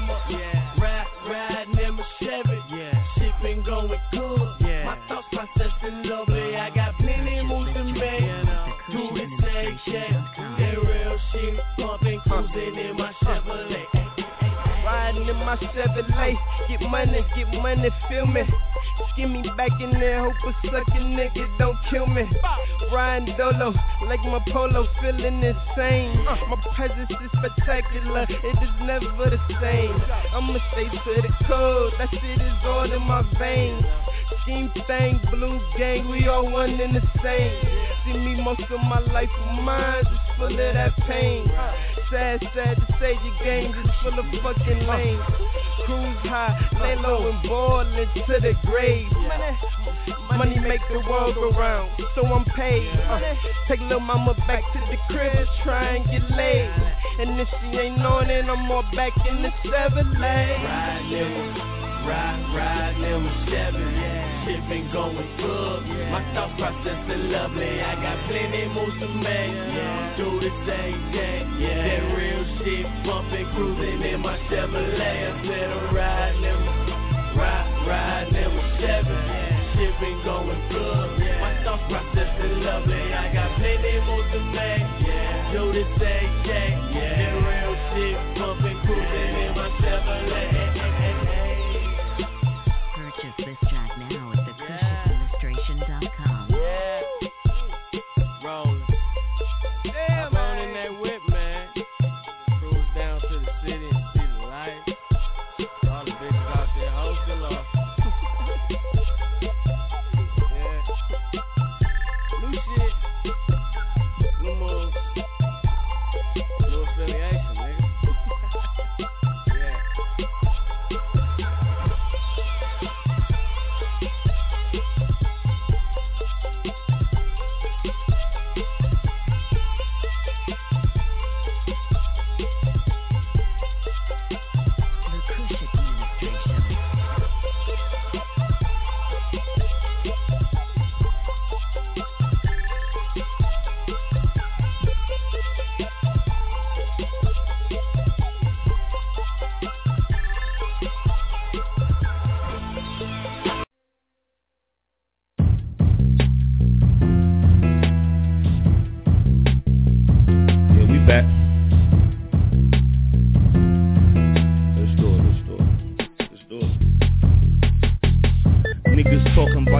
in my Chevy. Yeah, shit been going good. Yeah, my thought processing lovely. I got plenty moves to make. Do the same thing. That real shit bumping, cruising in my Chevrolet. Riding in my Chevrolet, get money, feel me. Skin me back in there, hope a suckin' nigga don't kill me. Riding dolo, like my polo, feeling insane. My presence is spectacular, it is never the same. I'ma stay to the code, that shit is all in my veins. Scheme thing, blue gang, we all one and the same. See me most of my life of mine, just full of that pain. Sad to say your game just full of fucking lanes. Cruise high, lay low and ball into the grave. Money make the world go round, so I'm paid. Take lil' mama back to the crib, try and get laid. And if she ain't on it, I'm more back in the Chevrolet. Riding in my Chevy, yeah. Shit been going good. My thought processing lovely. I got plenty moves to make. Do the same thing. That real shit bumping, cruising in my Chevrolet. Instead of riding in my Chevy. Shit been going good. My thought processing lovely. I got plenty moves to make. Do the same thing. That real shit bumping, cruising in my Chevrolet. Purchase this track now at thekushadministration.com. Yeah. Rolling. I'm on in that whip, man. Cruise down to the city and see the light. All the bitches out there hosting off. Yeah. New shit. New moves. New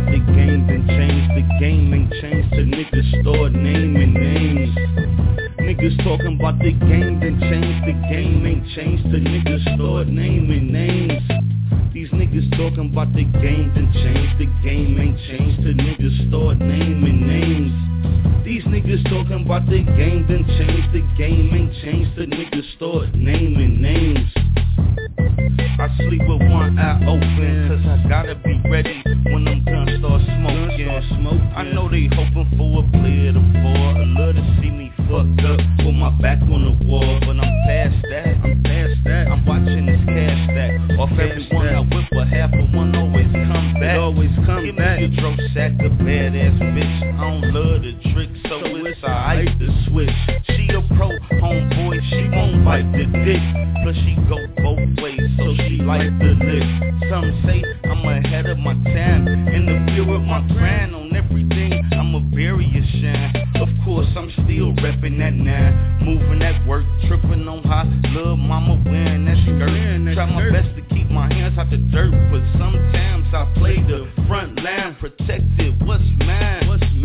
about the game, then change the game. Ain't changed till niggas start naming names. Niggas talking about the game, then change the game. Ain't changed till niggas start naming names. These niggas talking about the game, then change the game. Ain't changed till niggas start naming names. These niggas talking about the game, then change the game. Ain't changed till niggas start naming names. I sleep with one eye open, cause I gotta be ready when them guns start smoking. I know they hoping for a player to fall, or love to see me fucked up with my back on the wall. But I'm past that, I'm watching this cash stack. Off everyone I whip, but half of one always come back. Give me your dro sack, a badass bitch. I don't love the trick, so it's alright to switch. She a pro homeboy, she won't bite the dick. Plus she go both ways, so she like the lick. Some say I'm ahead of my time, in the field with my grind on everything. I'm a various shine. Of course I'm still reppin' that now, moving that work, tripping on how little mama wearing that skirt. Try my best to keep my hands out the dirt, but sometimes I play the front line, protected. What's mine?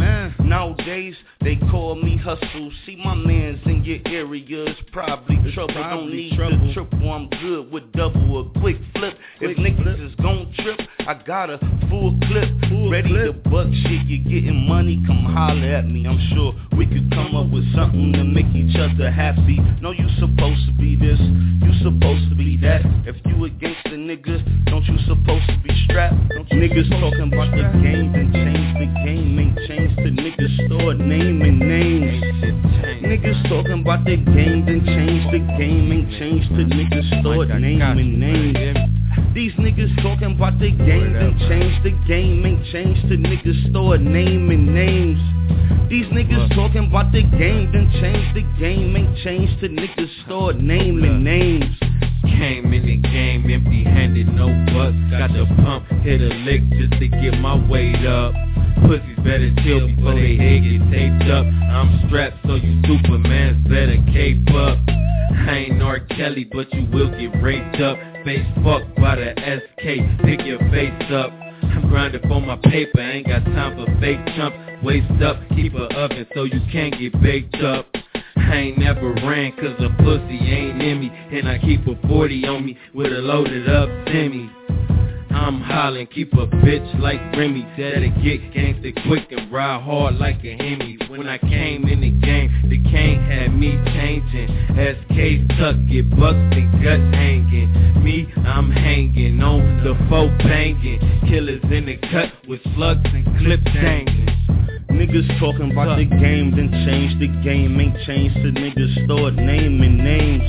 Nowadays they call me hustle. See my mans in your area, it's probably trouble. Don't need the triple, I'm good with double, a quick flip. If niggas is gon' trip, I got a full clip, ready to buck shit. You getting money, come holler at me. I'm sure we could come up with something to make each other happy. No, you supposed to be this, you supposed to be that. If you against the niggas, don't you supposed to be strapped? Niggas talking about the game, then change the game. Ain't changed till niggas start naming names. Niggas talking about the game, then change the game. Ain't changed till niggas start naming names. These niggas talking about the game, then change the game. Ain't changed till niggas start naming names. These niggas talking about the game, then change the game. Ain't changed till niggas start naming names. Came in the game empty-handed, no bucks. Got the pump, hit a lick just to get my weight up. Pussies better chill before they head get taped up. I'm strapped, so you Supermans better cape up. I ain't R. Kelly, but you will get raped up. Face fucked by the SK, pick your face up. I'm grinding for my paper, ain't got time for fake chumps. Waist up, keep a oven so you can't get baked up. I ain't never ran cause a pussy ain't in me, and I keep a 40 on me with a loaded up Timmy. I'm hollering, keep a bitch like Remy, that'll get gangsta quick and ride hard like a Hemi. When I came in the game, the cane had me changing. SK tuck, get bucks and guts hanging. Me, I'm hanging on the foe banging. Killers in the cut with slugs and clips hanging. Niggas talking about the game, then change the game. Ain't changed till niggas start naming names.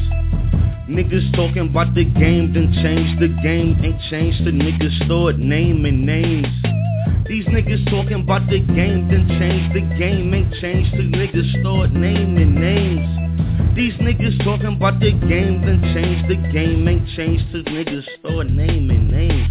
Niggas talking about the game, then change the game. Ain't changed till niggas start naming names. These niggas talking about the game, then change the game. Ain't changed till niggas start naming names. These niggas talking about the game, then change the game. Ain't changed till niggas start naming names.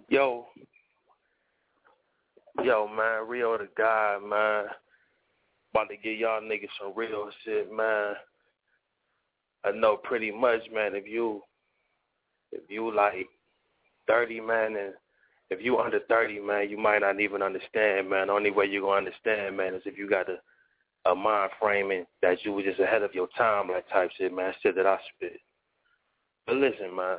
Yo, man, Rio the guy, man. About to give y'all niggas some real shit, man. I know pretty much, man, if you like 30, man, and if you under 30, man, you might not even understand, man. The only way you're going to understand, man, is if you got a mind framing that you were just ahead of your time, like type shit, man, shit that I spit. But listen, man.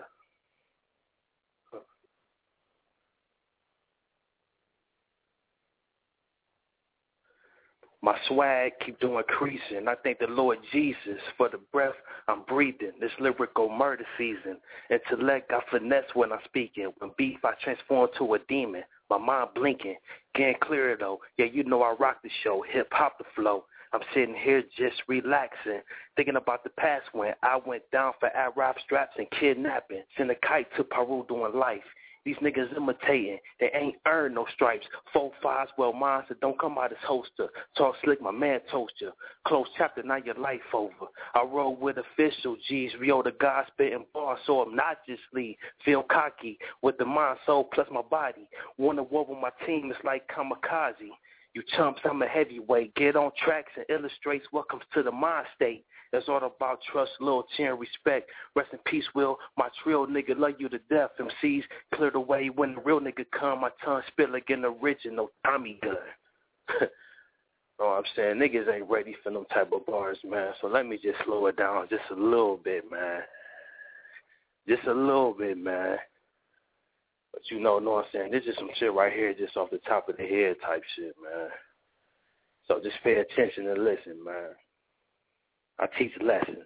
My swag keep doing increasing. I thank the Lord Jesus for the breath I'm breathing. This lyrical murder season. Intellect I finesse when I'm speaking. When beef I transform to a demon. My mind blinking. Getting clearer though. Yeah, you know I rock the show. Hip hop the flow. I'm sitting here just relaxing. Thinking about the past when I went down for Arab straps and kidnapping. Send a kite to Peru doing life. These niggas imitating. They ain't earned no stripes. 4-5s, well, mine, so don't come out as holster. Talk slick, my man toast you. Close chapter, now your life over. I roll with official G's. Rio the God spitting bars so obnoxiously. Feel cocky with the mind, soul, plus my body. Wanna war with my team, it's like kamikaze. You chumps, I'm a heavyweight. Get on tracks and illustrates what comes to the mind state. It's all about trust, loyalty, and respect. Rest in peace, Will. My trio nigga love you to death. MCs clear the way when the real nigga come. My tongue spit like an original Tommy gun. Know what I'm saying? Niggas ain't ready for them type of bars, man. So let me just slow it down just a little bit, man. Just a little bit, man. But you know what I'm saying? This is some shit right here just off the top of the head type shit, man. So just pay attention and listen, man. I teach lessons.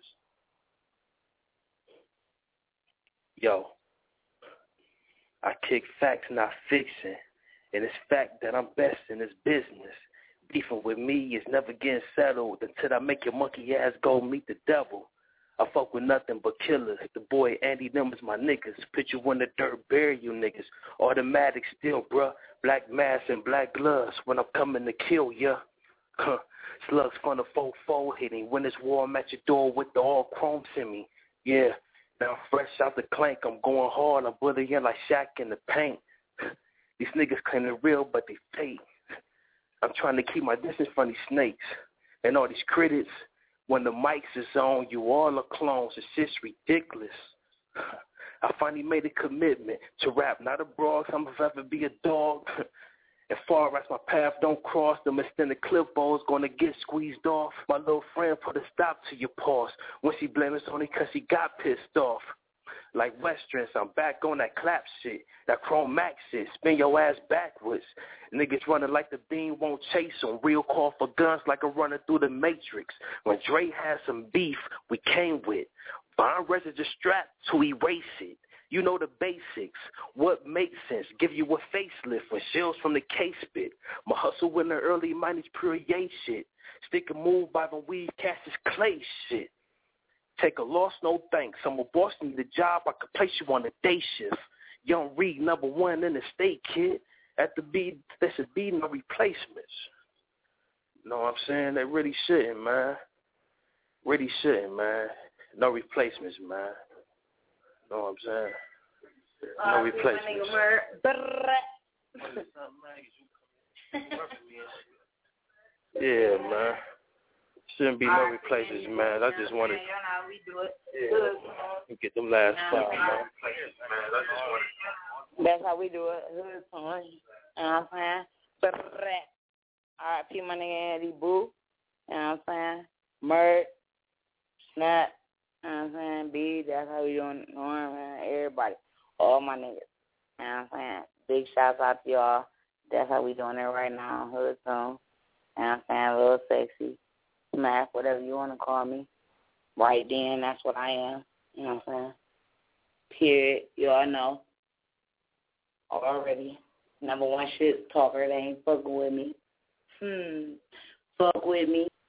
Yo, I kick facts, not fiction. And it's fact that I'm best in this business. Beefing with me is never getting settled until I make your monkey ass go meet the devil. I fuck with nothing but killers. The boy Andy, them is my niggas. Put you in the dirt, bury you niggas. Automatic still, bruh. Black mask and black gloves when I'm coming to kill ya. Slugs from the 4-4 hitting. When it's war, I'm at your door with the all chrome in me. Yeah, now fresh out the clank, I'm going hard. I'm bullying like Shaq in the paint. These niggas claim they're real, but they fake. I'm trying to keep my distance from these snakes. And all these critics, when the mics is on, you all are clones. It's just ridiculous. I finally made a commitment to rap, not a broad. I'm forever be a dog. As far as my path don't cross, them extended clipboards gonna get squeezed off. My little friend put a stop to your pause when she blamed us only cause she got pissed off. Like Westerns, I'm back on that clap shit, that Chrome Max shit, spin your ass backwards. Niggas running like the beam won't chase them. Real call for guns like a runner through the Matrix. When Dre had some beef, we came with Von Resident strapped to erase it. You know the basics. What makes sense? Give you a facelift when shells from the case spit. My hustle in the early 90s, pure yay shit. Stick and move by the weed, cast this clay shit. Take a loss, no thanks. I'm a boss, need a job. I could place you on the day shift. Young Reed, #1 in the state, kid. At the beat, there should be no replacements. You know what I'm saying? They really shouldn't, man. Really shouldn't, man. No replacements, man. You know what I'm saying? No replacements. Yeah, man. Shouldn't be no replacements, man. I just wanted to get them last 5, man. That's how we do it. Hood song. You know what I'm saying? R.I.P. my nigga Andy Boo. You know what I'm saying? Mert, Snap. You know what I'm saying? B, that's how we doing it, man. Everybody. All my niggas. You know what I'm saying? Big shouts out to y'all. That's how we doing it right now. Hood song. You know what I'm saying? A little sexy. Smack, whatever you want to call me. Right then, that's what I am. You know what I'm saying? Period. You all know. Already. #1 shit talker. They ain't fucking with me. Fuck with me.